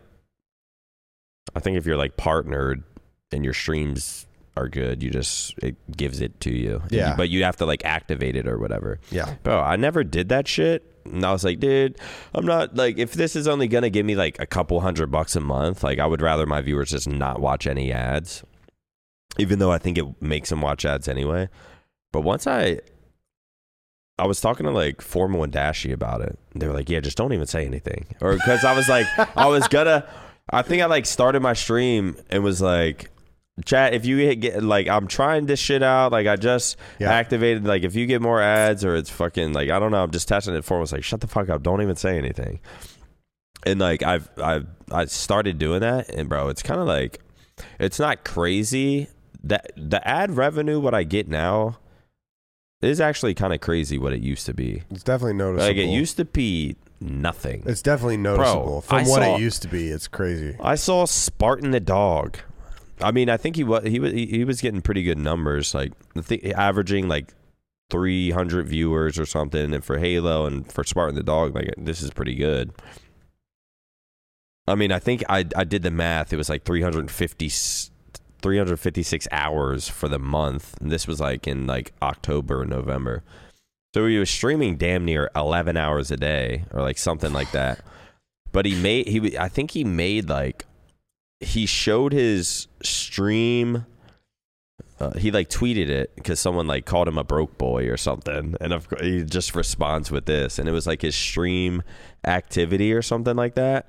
I think if you're like partnered and your streams are good, you just it gives it to you. Yeah. But you have to like activate it or whatever. Yeah. Bro, I never did that shit. And I was like, dude, I'm not like, if this is only going to give me like a couple hundred bucks a month, like I would rather my viewers just not watch any ads, even though I think it makes them watch ads anyway. But once I, I was talking to like Formal and Dashy about it. They were like, yeah, just don't even say anything. Or because I was like, I was gonna, I think I like started my stream and was like, chat, if you get like, I'm trying this shit out. Like I just Yeah. activated, like if you get more ads or it's fucking like, I don't know. I'm just testing it for. I was like, shut the fuck up. Don't even say anything. And like, I've, I've, I started doing that and bro, it's kind of like, it's not crazy that the ad revenue, what I get now is actually kind of crazy what it used to be. It's definitely noticeable. Like it used to be nothing. It's definitely noticeable. Bro, From I what saw- it used to be, it's crazy. I saw Spartan the dog. I mean, I think he was he was he was getting pretty good numbers, like I think averaging like three hundred viewers or something. And for Halo and for Spartan the dog, like this is pretty good. I mean, I think I I did the math. It was like three hundred fifty, three hundred fifty-six hours for the month. And this was like in like October or November. So he was streaming damn near eleven hours a day or like something like that. But he made he I think he made like he showed his stream. Uh, he like tweeted it because someone like called him a broke boy or something, and of course he just responds with this, and it was like his stream activity or something like that.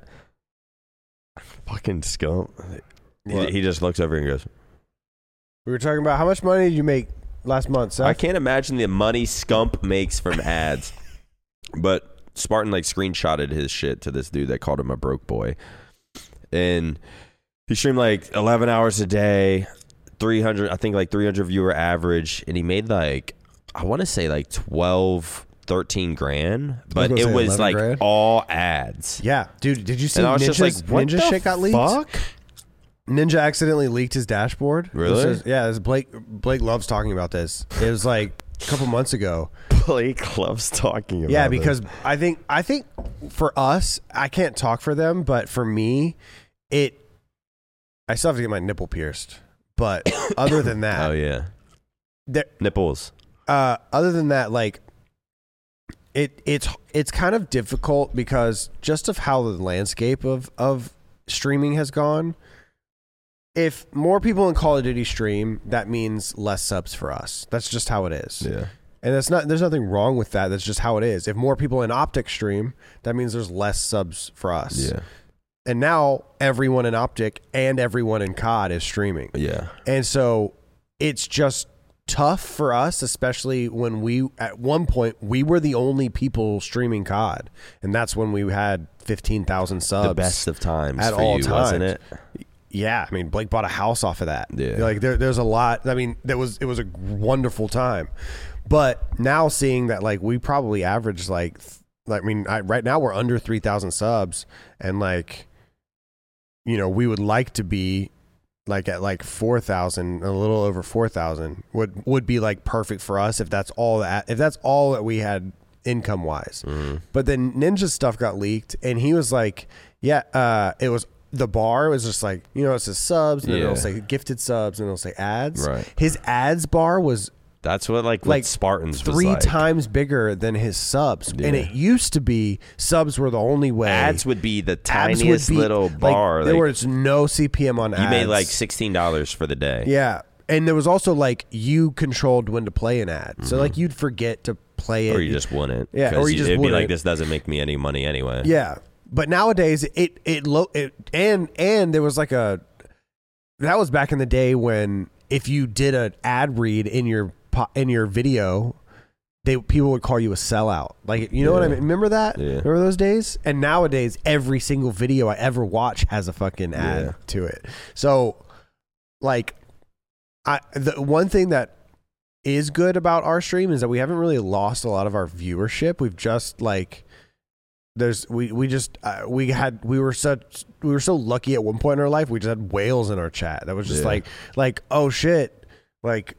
Fucking scum. He, he just looks over and goes, We were talking about how much money did you make last month, Seth? I can't imagine the money Scump makes from ads. But Spartan like screenshotted his shit to this dude that called him a broke boy, and he streamed like eleven hours a day, three hundred, I think like three hundred viewer average, and he made like, I want to say like twelve, thirteen grand, but gonna it say was eleven like grand. all ads. Yeah, dude, did you see And I was Ninja's, just like, what Ninja the shit got leaked? fuck? Ninja accidentally leaked his dashboard. Really? This is- yeah, this Blake Blake loves talking about this. It was like a couple months ago. Blake loves talking about Yeah, this. because I think I think for us, I can't talk for them, but for me, it I still have to get my nipple pierced. But other than that, oh yeah, there, nipples. uh, other than that, like it it's it's kind of difficult because just of how the landscape of of streaming has gone. If more people in Call of Duty stream, that means less subs for us. That's just how it is. Yeah. And that's not there's nothing wrong with that. That's just how it is. If more people in Optic stream, that means there's less subs for us. Yeah. And now everyone in Optic and everyone in C O D is streaming. Yeah. And so it's just tough for us, especially when we, at one point, we were the only people streaming C O D. And that's when we had fifteen thousand subs. The best of times at for all you, wasn't times. it? Yeah. I mean, Blake bought a house off of that. Yeah. Like there, there's a lot. I mean, that was, it was a wonderful time. But now seeing that, like, we probably averaged like, like, I mean, I, right now we're under three thousand subs, and like, you know, we would like to be like at like four thousand, a little over four thousand would, would be like perfect for us if that's all that, if that's all that we had income wise. Mm-hmm. But then Ninja's stuff got leaked, and he was like, yeah, uh, it was, the bar was just like, you know, it says subs, and then Yeah. it'll say gifted subs, and it'll say ads. Right. His ads bar was That's what like, like what Spartans three was like. times bigger than his subs. Yeah. And it used to be subs were the only way. Ads would be the Ads would tiniest be- little like, bar. there like, was no C P M on ads. you made like sixteen dollars for the day. Yeah. And there was also like you controlled when to play an ad. Mm-hmm. So like you'd forget to play it. Or you just wouldn't. Yeah, or you just it'd be wouldn't. like, this doesn't make me any money anyway. Yeah, but nowadays it it, lo- it and and there was like a that was back in the day when if you did an ad read in your po- in your video, they people would call you a sellout. Like, you know Yeah. what I mean? Remember that? Yeah. Remember those days? And nowadays, every single video I ever watch has a fucking ad Yeah. to it. So, like, I the one thing that is good about our stream is that we haven't really lost a lot of our viewership. We've just like there's we we just uh, we had we were such we were so lucky at one point in our life. We just had whales in our chat that was just Yeah. like like oh shit, like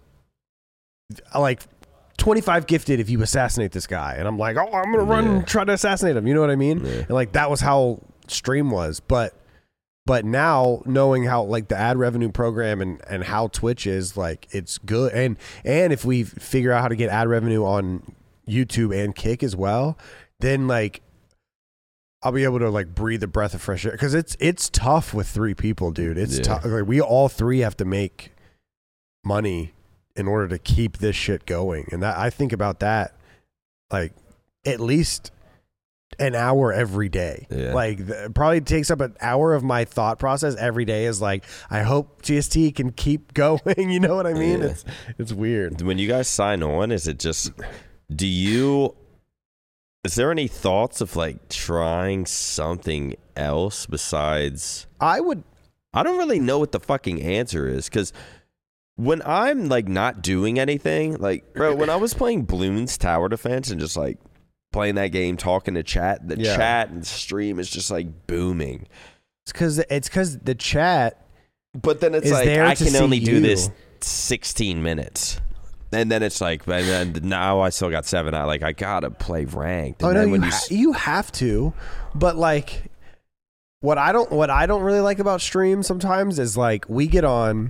like twenty-five gifted if you assassinate this guy, and I'm like, oh, I'm gonna run Yeah. and try to assassinate him. You know what I mean? Yeah. And like that was how stream was, but but now knowing how like the ad revenue program and and how Twitch is, like it's good, and and if we figure out how to get ad revenue on YouTube and Kick as well, then like I'll be able to like breathe a breath of fresh air, because it's it's tough with three people, dude. It's Yeah. tough. Like we all three have to make money in order to keep this shit going, and that I think about that like at least an hour every day. Yeah. Like th- probably takes up an hour of my thought process every day. Is like I hope G S T can keep going. You know what I mean? Yeah. It's it's weird. When you guys sign on, is it just, do you, is there any thoughts of like trying something else besides, I would. I don't really know what the fucking answer is, because when I'm like not doing anything, like, bro, when I was playing Bloons Tower Defense and just like playing that game, talking to chat, the Yeah. chat and stream is just like booming. It's because it's because the chat. But then it's Is like, there I to can see only do you. this sixteen minutes. And then it's like, and then now I still got seven. I like, I gotta play ranked. And Oh no, then you when ha- s- you have to, but like, what I don't what I don't really like about stream sometimes is like we get on,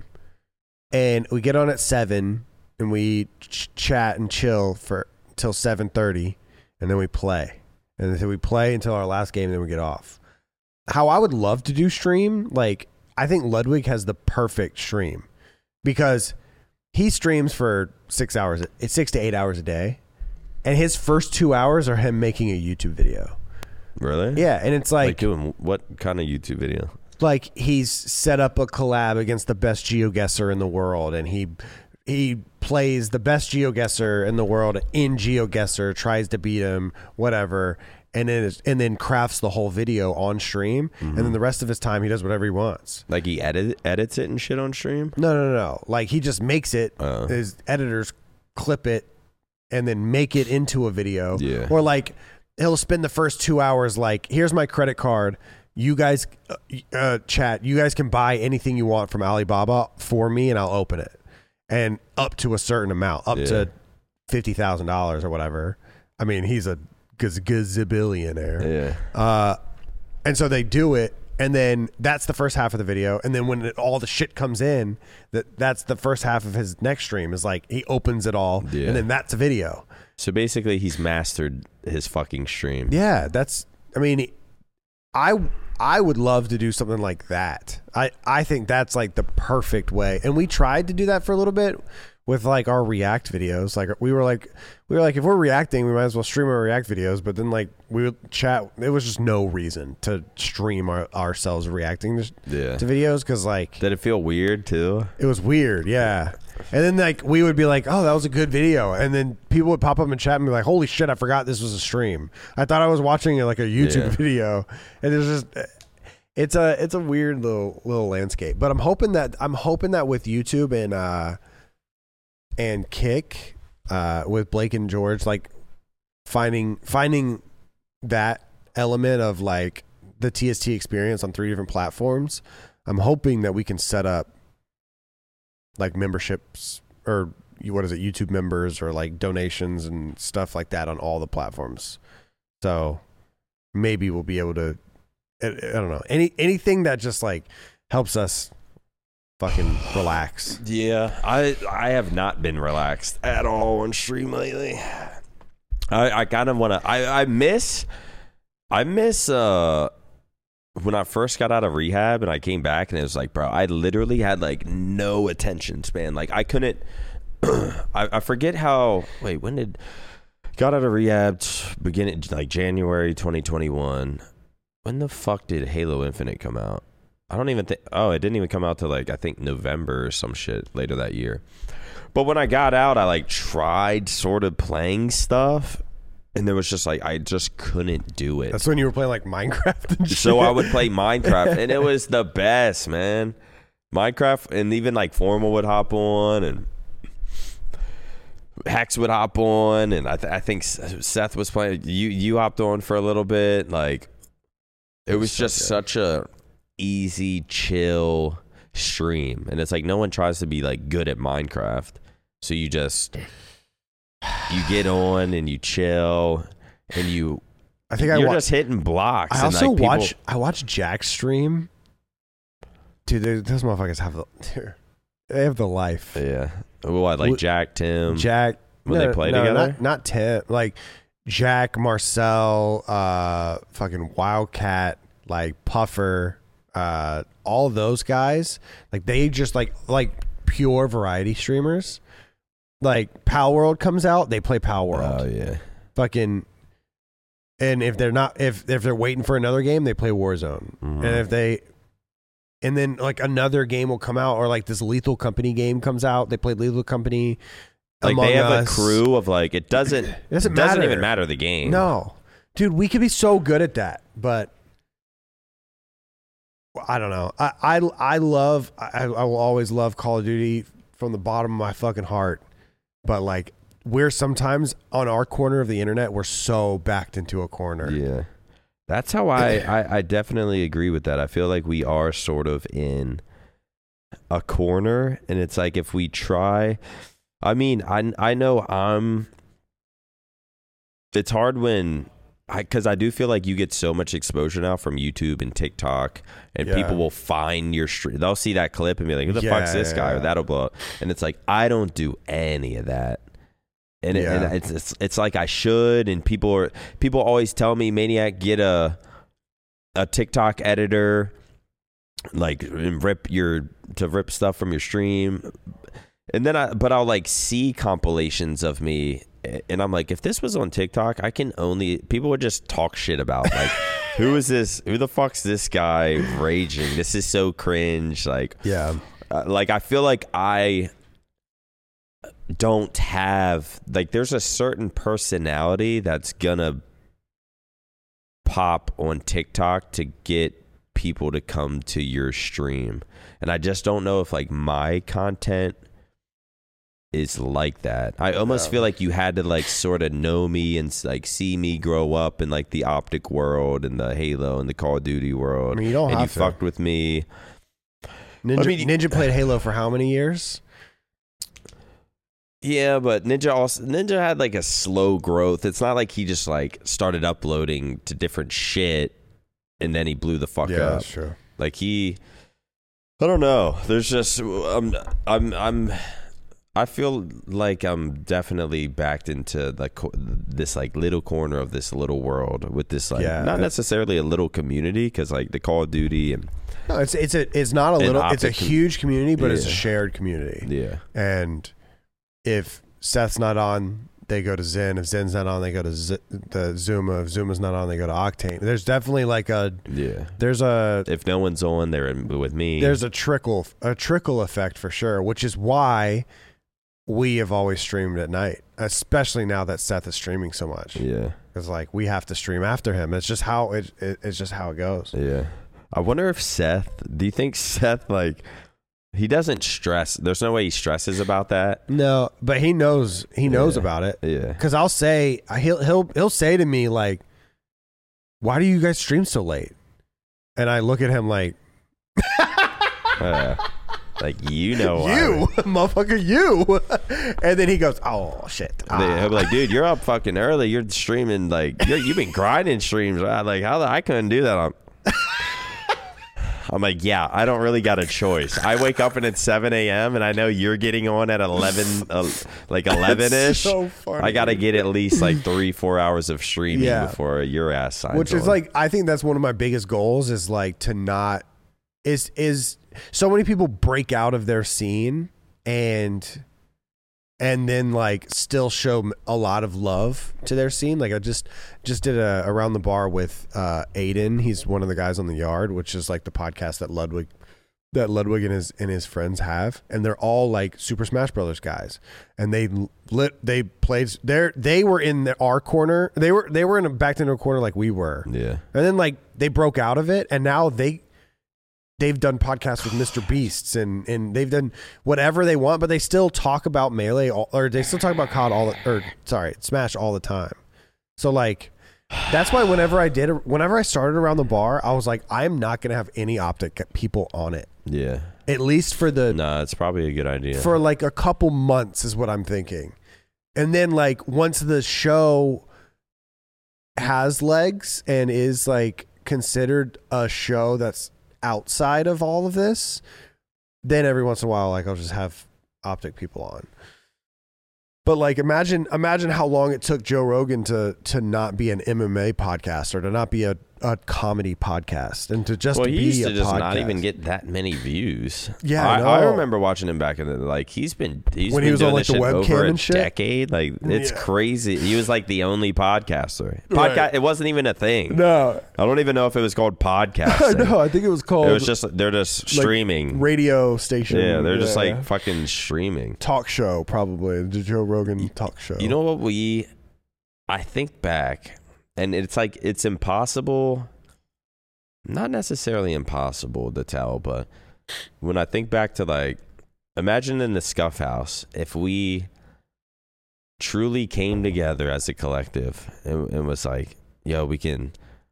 and we get on at seven, and we ch- chat and chill for till seven thirty, and then we play, and then we play until our last game, and then we get off. How I would love to do stream, like I think Ludwig has the perfect stream, because he streams for six hours, it's six to eight hours a day, and his first two hours are him making a YouTube video. really? Yeah, and it's Like, like doing what kind of YouTube video? like he's set up a collab against the best GeoGuessr in the world, and he he plays the best GeoGuessr in the world in GeoGuessr, tries to beat him, whatever, and then is, and then crafts the whole video on stream, and then the rest of his time he does whatever he wants. Like he edit edits it and shit on stream? No, no, no, no. Like he just makes it. Oh. His editors clip it and then make it into a video. Yeah. Or like he'll spend the first two hours like, here's my credit card. You guys, uh, uh, chat. You guys can buy anything you want from Alibaba for me, and I'll open it. And up to a certain amount, up Yeah. to fifty thousand dollars or whatever. I mean, he's a gaz- gazillionaire. Yeah. Uh, and so they do it, and then that's the first half of the video. And then when it, all the shit comes in, that that's the first half of his next stream is like he opens it all, Yeah. and then that's a video. So basically, he's mastered his fucking stream. Yeah, that's. I mean, I I would love to do something like that. I I think that's like the perfect way. And we tried to do that for a little bit with like our React videos. Like we were like we were like if we're reacting, we might as well stream our React videos. But then like we would chat. There was just no reason to stream our, ourselves reacting to, Yeah. to videos, because like Did it feel weird too? it was weird. Yeah. And then like we would be like, oh, that was a good video, and then people would pop up in chat and be like, holy shit, I forgot this was a stream. I thought I was watching like a YouTube Yeah. video, and it's just it's a it's a weird little little landscape. But I'm hoping that I'm hoping that with YouTube and uh and Kick uh with Blake and George, like finding finding that element of like the T S T experience on three different platforms. I'm hoping that we can set up like memberships, or what is it, YouTube members, or like donations and stuff like that on all the platforms. So maybe we'll be able to, I, I don't know, any anything that just like helps us fucking relax. Yeah, I I have not been relaxed at all on stream lately. I I kind of want to. I I miss I miss uh when I first got out of rehab and I came back, and it was like, bro, I literally had like no attention span. Like I couldn't. I, I forget how. Wait, when did? got out of rehab beginning like January twenty twenty-one. When the fuck did Halo Infinite come out? I don't even think. Oh, it didn't even come out till like I think November or some shit later that year. But when I got out, I like tried sort of playing stuff, and there was just like I just couldn't do it. That's when you were playing like Minecraft and shit. So I would play Minecraft, and it was the best, man. Minecraft, and even like Formal would hop on, and Hex would hop on, and I, th- I think Seth was playing. You you hopped on for a little bit, like it, it was, was so just good. Such a easy, chill stream, and it's like no one tries to be like good at Minecraft, so you just you get on and you chill, and you. I think you're I wa- just hitting blocks. I also and like watch. People, I watch Jack stream. Dude, those motherfuckers have the. Dude, they have the life. Yeah. What, like Jack, Tim? Jack. When no, they play no, together? Not, not Tim. Like Jack, Marcel, uh, fucking Wildcat, like Puffer, uh, all those guys. Like they just like like pure variety streamers. Like Pal World comes out, they play Pal World. Oh yeah. Fucking. And if they're not, if if they're waiting for another game, they play Warzone. Mm-hmm. And if they. And then like another game will come out, or like this Lethal Company game comes out. They play Lethal Company. Like Among they have Us. a crew of like it doesn't it doesn't, it doesn't matter. even matter the game. No, dude, we could be so good at that, but I don't know. I I, I love. I, I will always love Call of Duty from the bottom of my fucking heart. But like we're sometimes on our corner of the internet, we're so backed into a corner. Yeah. That's how I, I, I definitely agree with that. I feel like we are sort of in a corner, and it's like if we try, I mean, I, I know I'm, it's hard when, I because I do feel like you get so much exposure now from YouTube and TikTok, and Yeah. people will find your stream. They'll see that clip and be like, who the Yeah, fuck's this yeah, guy? yeah. Or that'll blow up. And it's like, I don't do any of that. And, it, Yeah. and it's, it's it's like I should, and people are people always tell me, Maniac, get a a TikTok editor, like and rip your to rip stuff from your stream, and then I but I'll like see compilations of me, and I'm like, if this was on TikTok, I can only people would just talk shit about like, who is this? Who the fuck's this guy raging? This is so cringe. Like, Yeah. uh, like I feel like I. don't have like there's a certain personality that's gonna pop on TikTok to get people to come to your stream, and I just don't know if like my content is like that. I almost Yeah. feel like you had to like sort of know me and like see me grow up in like the Optic world and the Halo and the Call of Duty world. I mean, you don't and have you to. fucked with me. Ninja, I mean, Ninja played Halo for how many years? Yeah, but Ninja also Ninja had like a slow growth. It's not like he just like started uploading to different shit and then he blew the fuck Yeah, up. that's true. Like he, I don't know. There's just I'm I'm I'm I feel like I'm definitely backed into like this like little corner of this little world with this like Yeah. not necessarily a little community because like the Call of Duty and No, it's it's a it's not a And little. It's a Optic com- huge community, but it's a Yeah. shared community. yeah And if Seth's not on, they go to Zen. If Zen's not on, they go to Z- the Zuma. If Zuma's not on, they go to Octane. There's definitely like a yeah. there's a If no one's on, they're in, with me. there's a trickle a trickle effect for sure, which is why we have always streamed at night, especially now that Seth is streaming so much. yeah. It's like we have to stream after him. It's just how it, it it's just how it goes. Yeah. I wonder if Seth, do you think Seth, like, he doesn't stress. There's no way he stresses about that. No, but he knows he knows Yeah. about it. Yeah. Because I'll say he'll he'll he'll say to me like, "Why do you guys stream so late?" And I look at him like, Uh, like, you know why. "You, motherfucker, you." And then he goes, "Oh shit." They- He'll be like, dude, you're up fucking early. You're streaming, like, you're, you've been grinding streams. Right? Like, how the, I couldn't do that. I'm, I'm like, yeah, I don't really got a choice. I wake up and it's seven a.m. and I know you're getting on at eleven, uh, like eleven-ish. so funny. I got to get at least like three, four hours of streaming Yeah. before your ass signs Which is on. like, I think that's one of my biggest goals is like to not is is so many people break out of their scene and and then like still show a lot of love to their scene. Like I just just did a around the bar with uh, Aiden. He's one of the guys on the Yard, which is like the podcast that Ludwig that Ludwig and his and his friends have, and they're all like Super Smash Brothers guys, and they lit they played they they were in the, our corner. They were they were in a backed into a corner like we were. Yeah, and then like they broke out of it, and now they. They've done podcasts with Mister Beasts and, and they've done whatever they want, but they still talk about Melee all, or they still talk about C O D all the, or sorry, Smash all the time. So like, that's why whenever I did, whenever I started Around the Bar, I was like, I'm not going to have any Optic people on it. Yeah. At least for the. No, it's probably a good idea. For like a couple months is what I'm thinking. And then like once the show has legs and is like considered a show that's outside of all of this, then every once in a while like I'll just have Optic people on. But like imagine imagine how long it took Joe Rogan to to not be an M M A podcast or to not be a, a comedy podcast and to just well, be he used a to just podcast. not even get that many views. Yeah, I, I, I remember watching him back in the like he's been he's when been he was doing on like this the shit webcam over a and shit. decade. Like it's Yeah. crazy. He was like the only podcaster. Right. Podcast. It wasn't even a thing. No, I don't even know if it was called podcasting. no, I think it was called. It was just they're just like, streaming radio station. Yeah, they're just Yeah. like fucking streaming. Talk show, probably the Joe Rogan talk show. You know what we? I think back, and it's like it's impossible. Not necessarily impossible to tell, but when I think back to like, imagine in the Scuff House, if we truly came together as a collective and, and was like, yo, we can,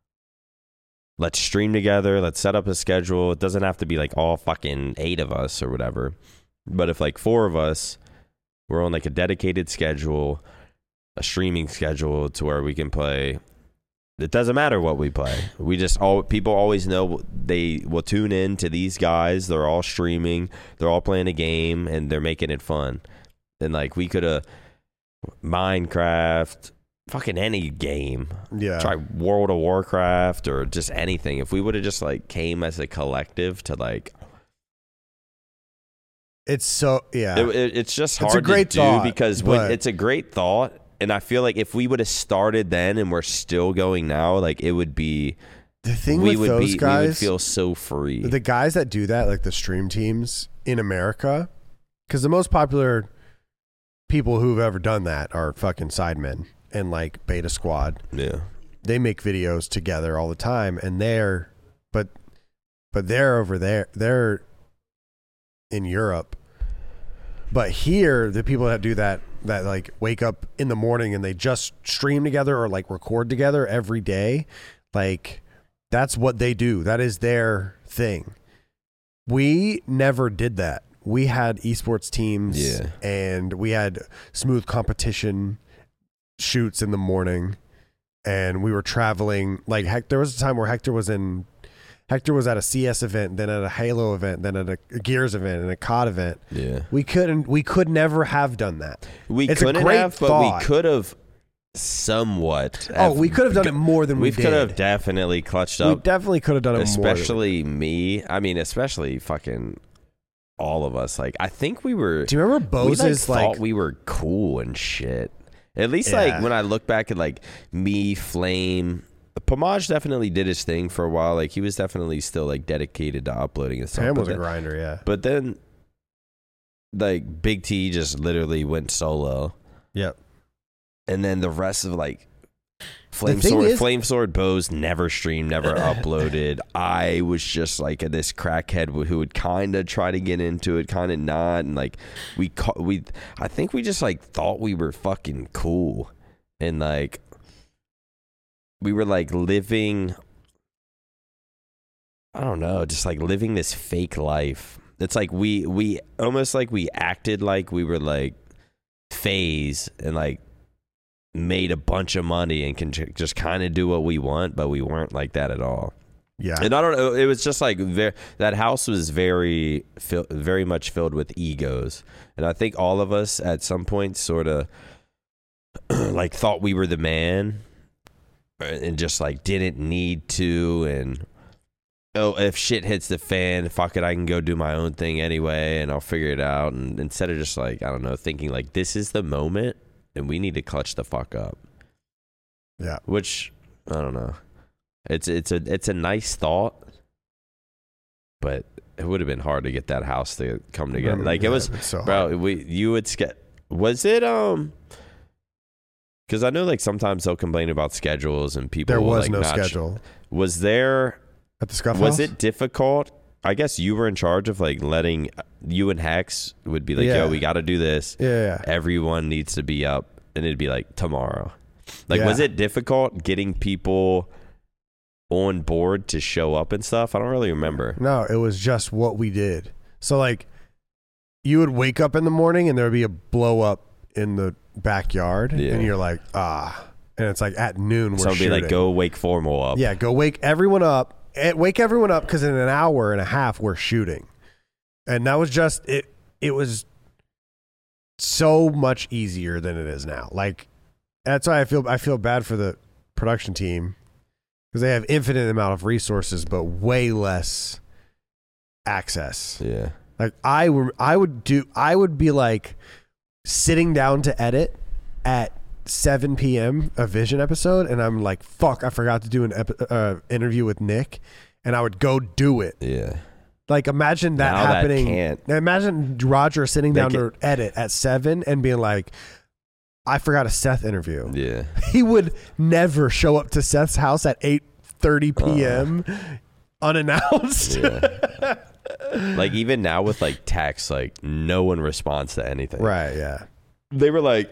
let's stream together, let's set up a schedule. It doesn't have to be like all fucking eight of us or whatever. But if like four of us, we're on like a dedicated schedule, a streaming schedule to where we can play. It doesn't matter what we play. We just all people always know they will tune in to these guys. They're all streaming. They're all playing a game and they're making it fun. And like we could have Minecraft, fucking any game. Yeah. Try World of Warcraft or just anything. If we would have just like came as a collective to like. It's so yeah. It, it, it's just hard it's a great to do thought, because when, but- it's a great thought. And I feel like if we would have started then and we're still going now, like it would be, The thing we with would those be, guys, we would feel so free. the guys that do that, like the stream teams in America, because the most popular people who've ever done that are fucking Sidemen and like Beta Squad. Yeah, They make videos together all the time, and they're, but, but they're over there. They're in Europe. But here, the people that do that, that like wake up in the morning and they just stream together or like record together every day, like that's what they do. That is their thing. We never did that. We had esports teams Yeah. and we had smooth competition shoots in the morning, and we were traveling. Like heck, there was a time where Hector was in Hector was at a C S event, then at a Halo event, then at a Gears event, and a C O D event. yeah. We couldn't. We could never have done that. We It's a couldn't great have, but thought. we could have somewhat. Oh, we could have done it more than we, We did. could have definitely clutched We up. definitely could have done it Especially me. I mean, especially fucking all of us. Like, I think we were. more. Do you remember we like, Bose's thought like? we were cool and shit. At least Yeah. like when I look back at like me, Flame, Pomage definitely did his thing for a while. Like he was definitely still like dedicated to uploading and stuff. Pam But was a then, grinder, yeah. but then like Big T just literally went solo. Yep. And then the rest of like Flame thing Sword, is- Flame Sword Bose never streamed, never uploaded. I was just like a, this crackhead who would kind of try to get into it, kind of not, and like we ca- we I think we just like thought we were fucking cool, and like we were like living. I don't know, just like living this fake life. It's like we we almost like we acted like we were like FaZe and like made a bunch of money and can j- just kind of do what we want, but we weren't like that at all. Yeah. And I don't know, it was just like very, that house was very fill, very much filled with egos, and I think all of us at some point sort of like thought we were the man and just like didn't need to, and oh, if shit hits the fan, fuck it, I can go do my own thing anyway, and I'll figure it out. And instead of just like, I don't know, thinking like this is the moment, and we need to clutch the fuck up. Yeah. Which I don't know. It's it's a it's a nice thought, but it would have been hard to get that house to come together. Like yeah, it was, so bro. hard. We you would ske- Was it um? Because I know like sometimes they'll complain about schedules and people. There was like, no not schedule. Sh- was there? At the Scuff Was House? it difficult? I guess you were in charge of like letting you and Hex would be like, Yeah. yo, we got to do this. Yeah, yeah. Everyone needs to be up, and it'd be like tomorrow. Like, Yeah. was it difficult getting people on board to show up and stuff? I don't really remember. No, it was just what we did. So like, you would wake up in the morning and there would be a blow up in the backyard, Yeah. and you're like, ah, and it's like at noon we're So it'd be shooting. like, go wake Formal up. Yeah, go wake everyone up. eh, Wake everyone up because in an hour and a half we're shooting, and that was just it. It was so much easier than it is now. Like that's why I feel I feel bad for the production team because they have infinite amount of resources but way less access. Yeah. Like I were, I would do, I would be like sitting down to edit at seven p.m. a Vision episode, and I'm like, fuck, I forgot to do an epi- uh, interview with Nick, and I would go do it. Yeah. Like imagine that Now that happening. can't. Imagine Roger sitting They down can- to edit at seven and being like, I forgot a Seth interview. Yeah. He would never show up to Seth's house at eight thirty p.m. Uh. unannounced. Yeah. Like even now with like text, like no one responds to anything. Right, yeah. They were like,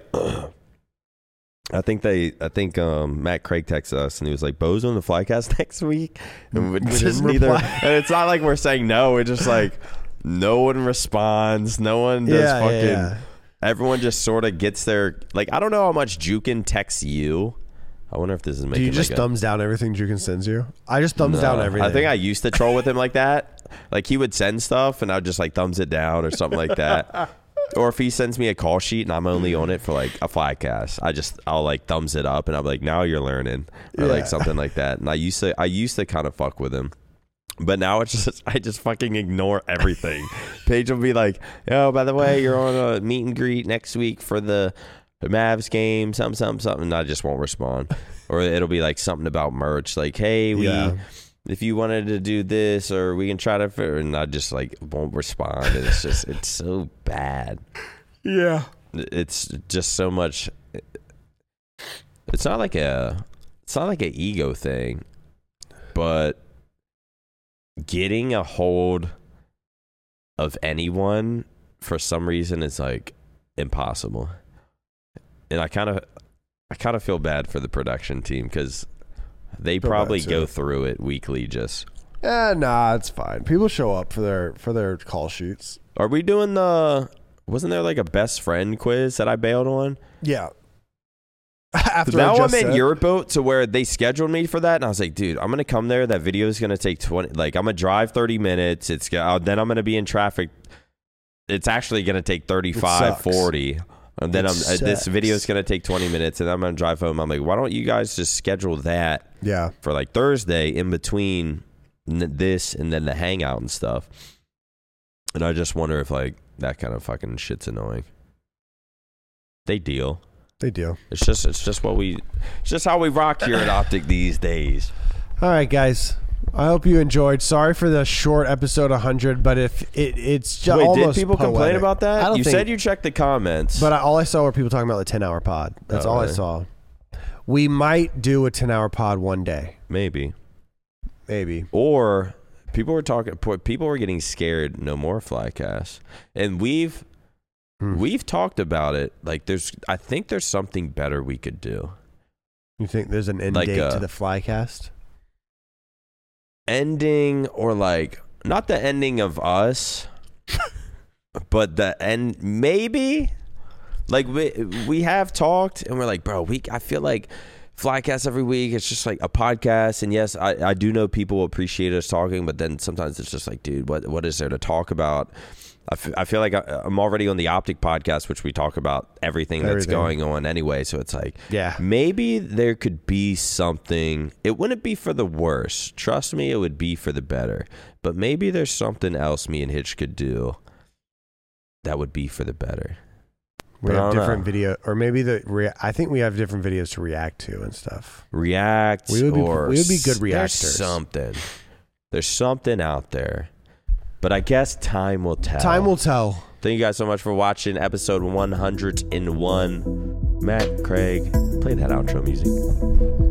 I think they, I think um, Matt Craig texted us and he was like, Bo's on the Flycast next week. And we We just didn't neither, reply. and it's not like we're saying no. We're just like, no one responds. No one does Yeah, yeah, fucking, yeah. everyone just sort of gets their, like, I don't know how much Jukin texts you. I wonder if this is making Do you just like a, thumbs down everything Jukin sends you? I just thumbs down No. everything. I think I used to troll with him like that. Like he would send stuff and I'd just like thumbs it down or something like that. Or if he sends me a call sheet and I'm only on it for like a Flycast, I just I'll like thumbs it up and I'm like, now you're learning or Yeah. like something like that. And I used to I used to kind of fuck with him. But now it's just I just fucking ignore everything. Paige will be like, oh, by the way, you're on a meet and greet next week for the Mavs game, something, something, something, and I just won't respond. Or it'll be like something about merch, like, hey, we, Yeah. if you wanted to do this, or we can try to, fi-" and I just like won't respond. It's just, it's so bad. Yeah. It's just so much. It's not like a, it's not like an ego thing, but getting a hold of anyone for some reason is like impossible. And I kind of, I kind of feel bad for the production team because they Feel probably bad, too. go through it weekly. Just Eh, nah, it's fine. People show up for their for their call sheets. are we doing the? Wasn't there like a best friend quiz that I bailed on? Yeah. After Now I I'm just in said- your boat to where they scheduled me for that, and I was like, dude, I'm gonna come there. That video is gonna take twenty. Like I'm gonna drive thirty minutes. It's go- then I'm gonna be in traffic. It's actually gonna take thirty-five, sucks. forty. And then It I'm uh, this sucks. video is gonna take twenty minutes, and I'm gonna drive home. I'm like, why don't you guys just schedule that Yeah. for like Thursday in between n- this and then the hangout and stuff? And I just wonder if like that kind of fucking shit's annoying. They deal. They do. It's just it's just what we it's just how we rock here at Optic these days. All right, guys. I hope you enjoyed. Sorry for the short episode one hundred, but if it, it's just Wait, almost did people complain poetic. about I that? don't You think, said you checked the comments. but I, all I saw were people talking about the ten hour pod. That's Oh, all really? I saw. We might do a ten hour pod one day, maybe. maybe. Or people were talking people were getting scared no more Flycast. And we've Hmm. we've talked about it. Like there's I think there's something better we could do. You think there's an end Like, date uh, to the Flycast? Ending or like not the ending of us, but the end maybe. Like we we have talked and we're like, bro, we I feel like Flycast every week. It's just like a podcast, and yes, I, I do know people appreciate us talking, but then sometimes it's just like, dude, what what is there to talk about? I, f- I feel like I, I'm already on the Optic podcast, which we talk about everything that's Everything. going on anyway. So it's like, Yeah. maybe there could be something. It wouldn't be for the worse. Trust me, it would be for the better. But maybe there's something else me and Hitch could do that would be for the better. We But I have don't different know. video, or maybe the. Rea- I think we have different videos to react to and stuff. React. We would be- or we would be good s- reactors. There's something. There's something out there. But I guess time will tell. Time will tell. Thank you guys so much for watching episode one hundred one. Matt, Craig, play that outro music.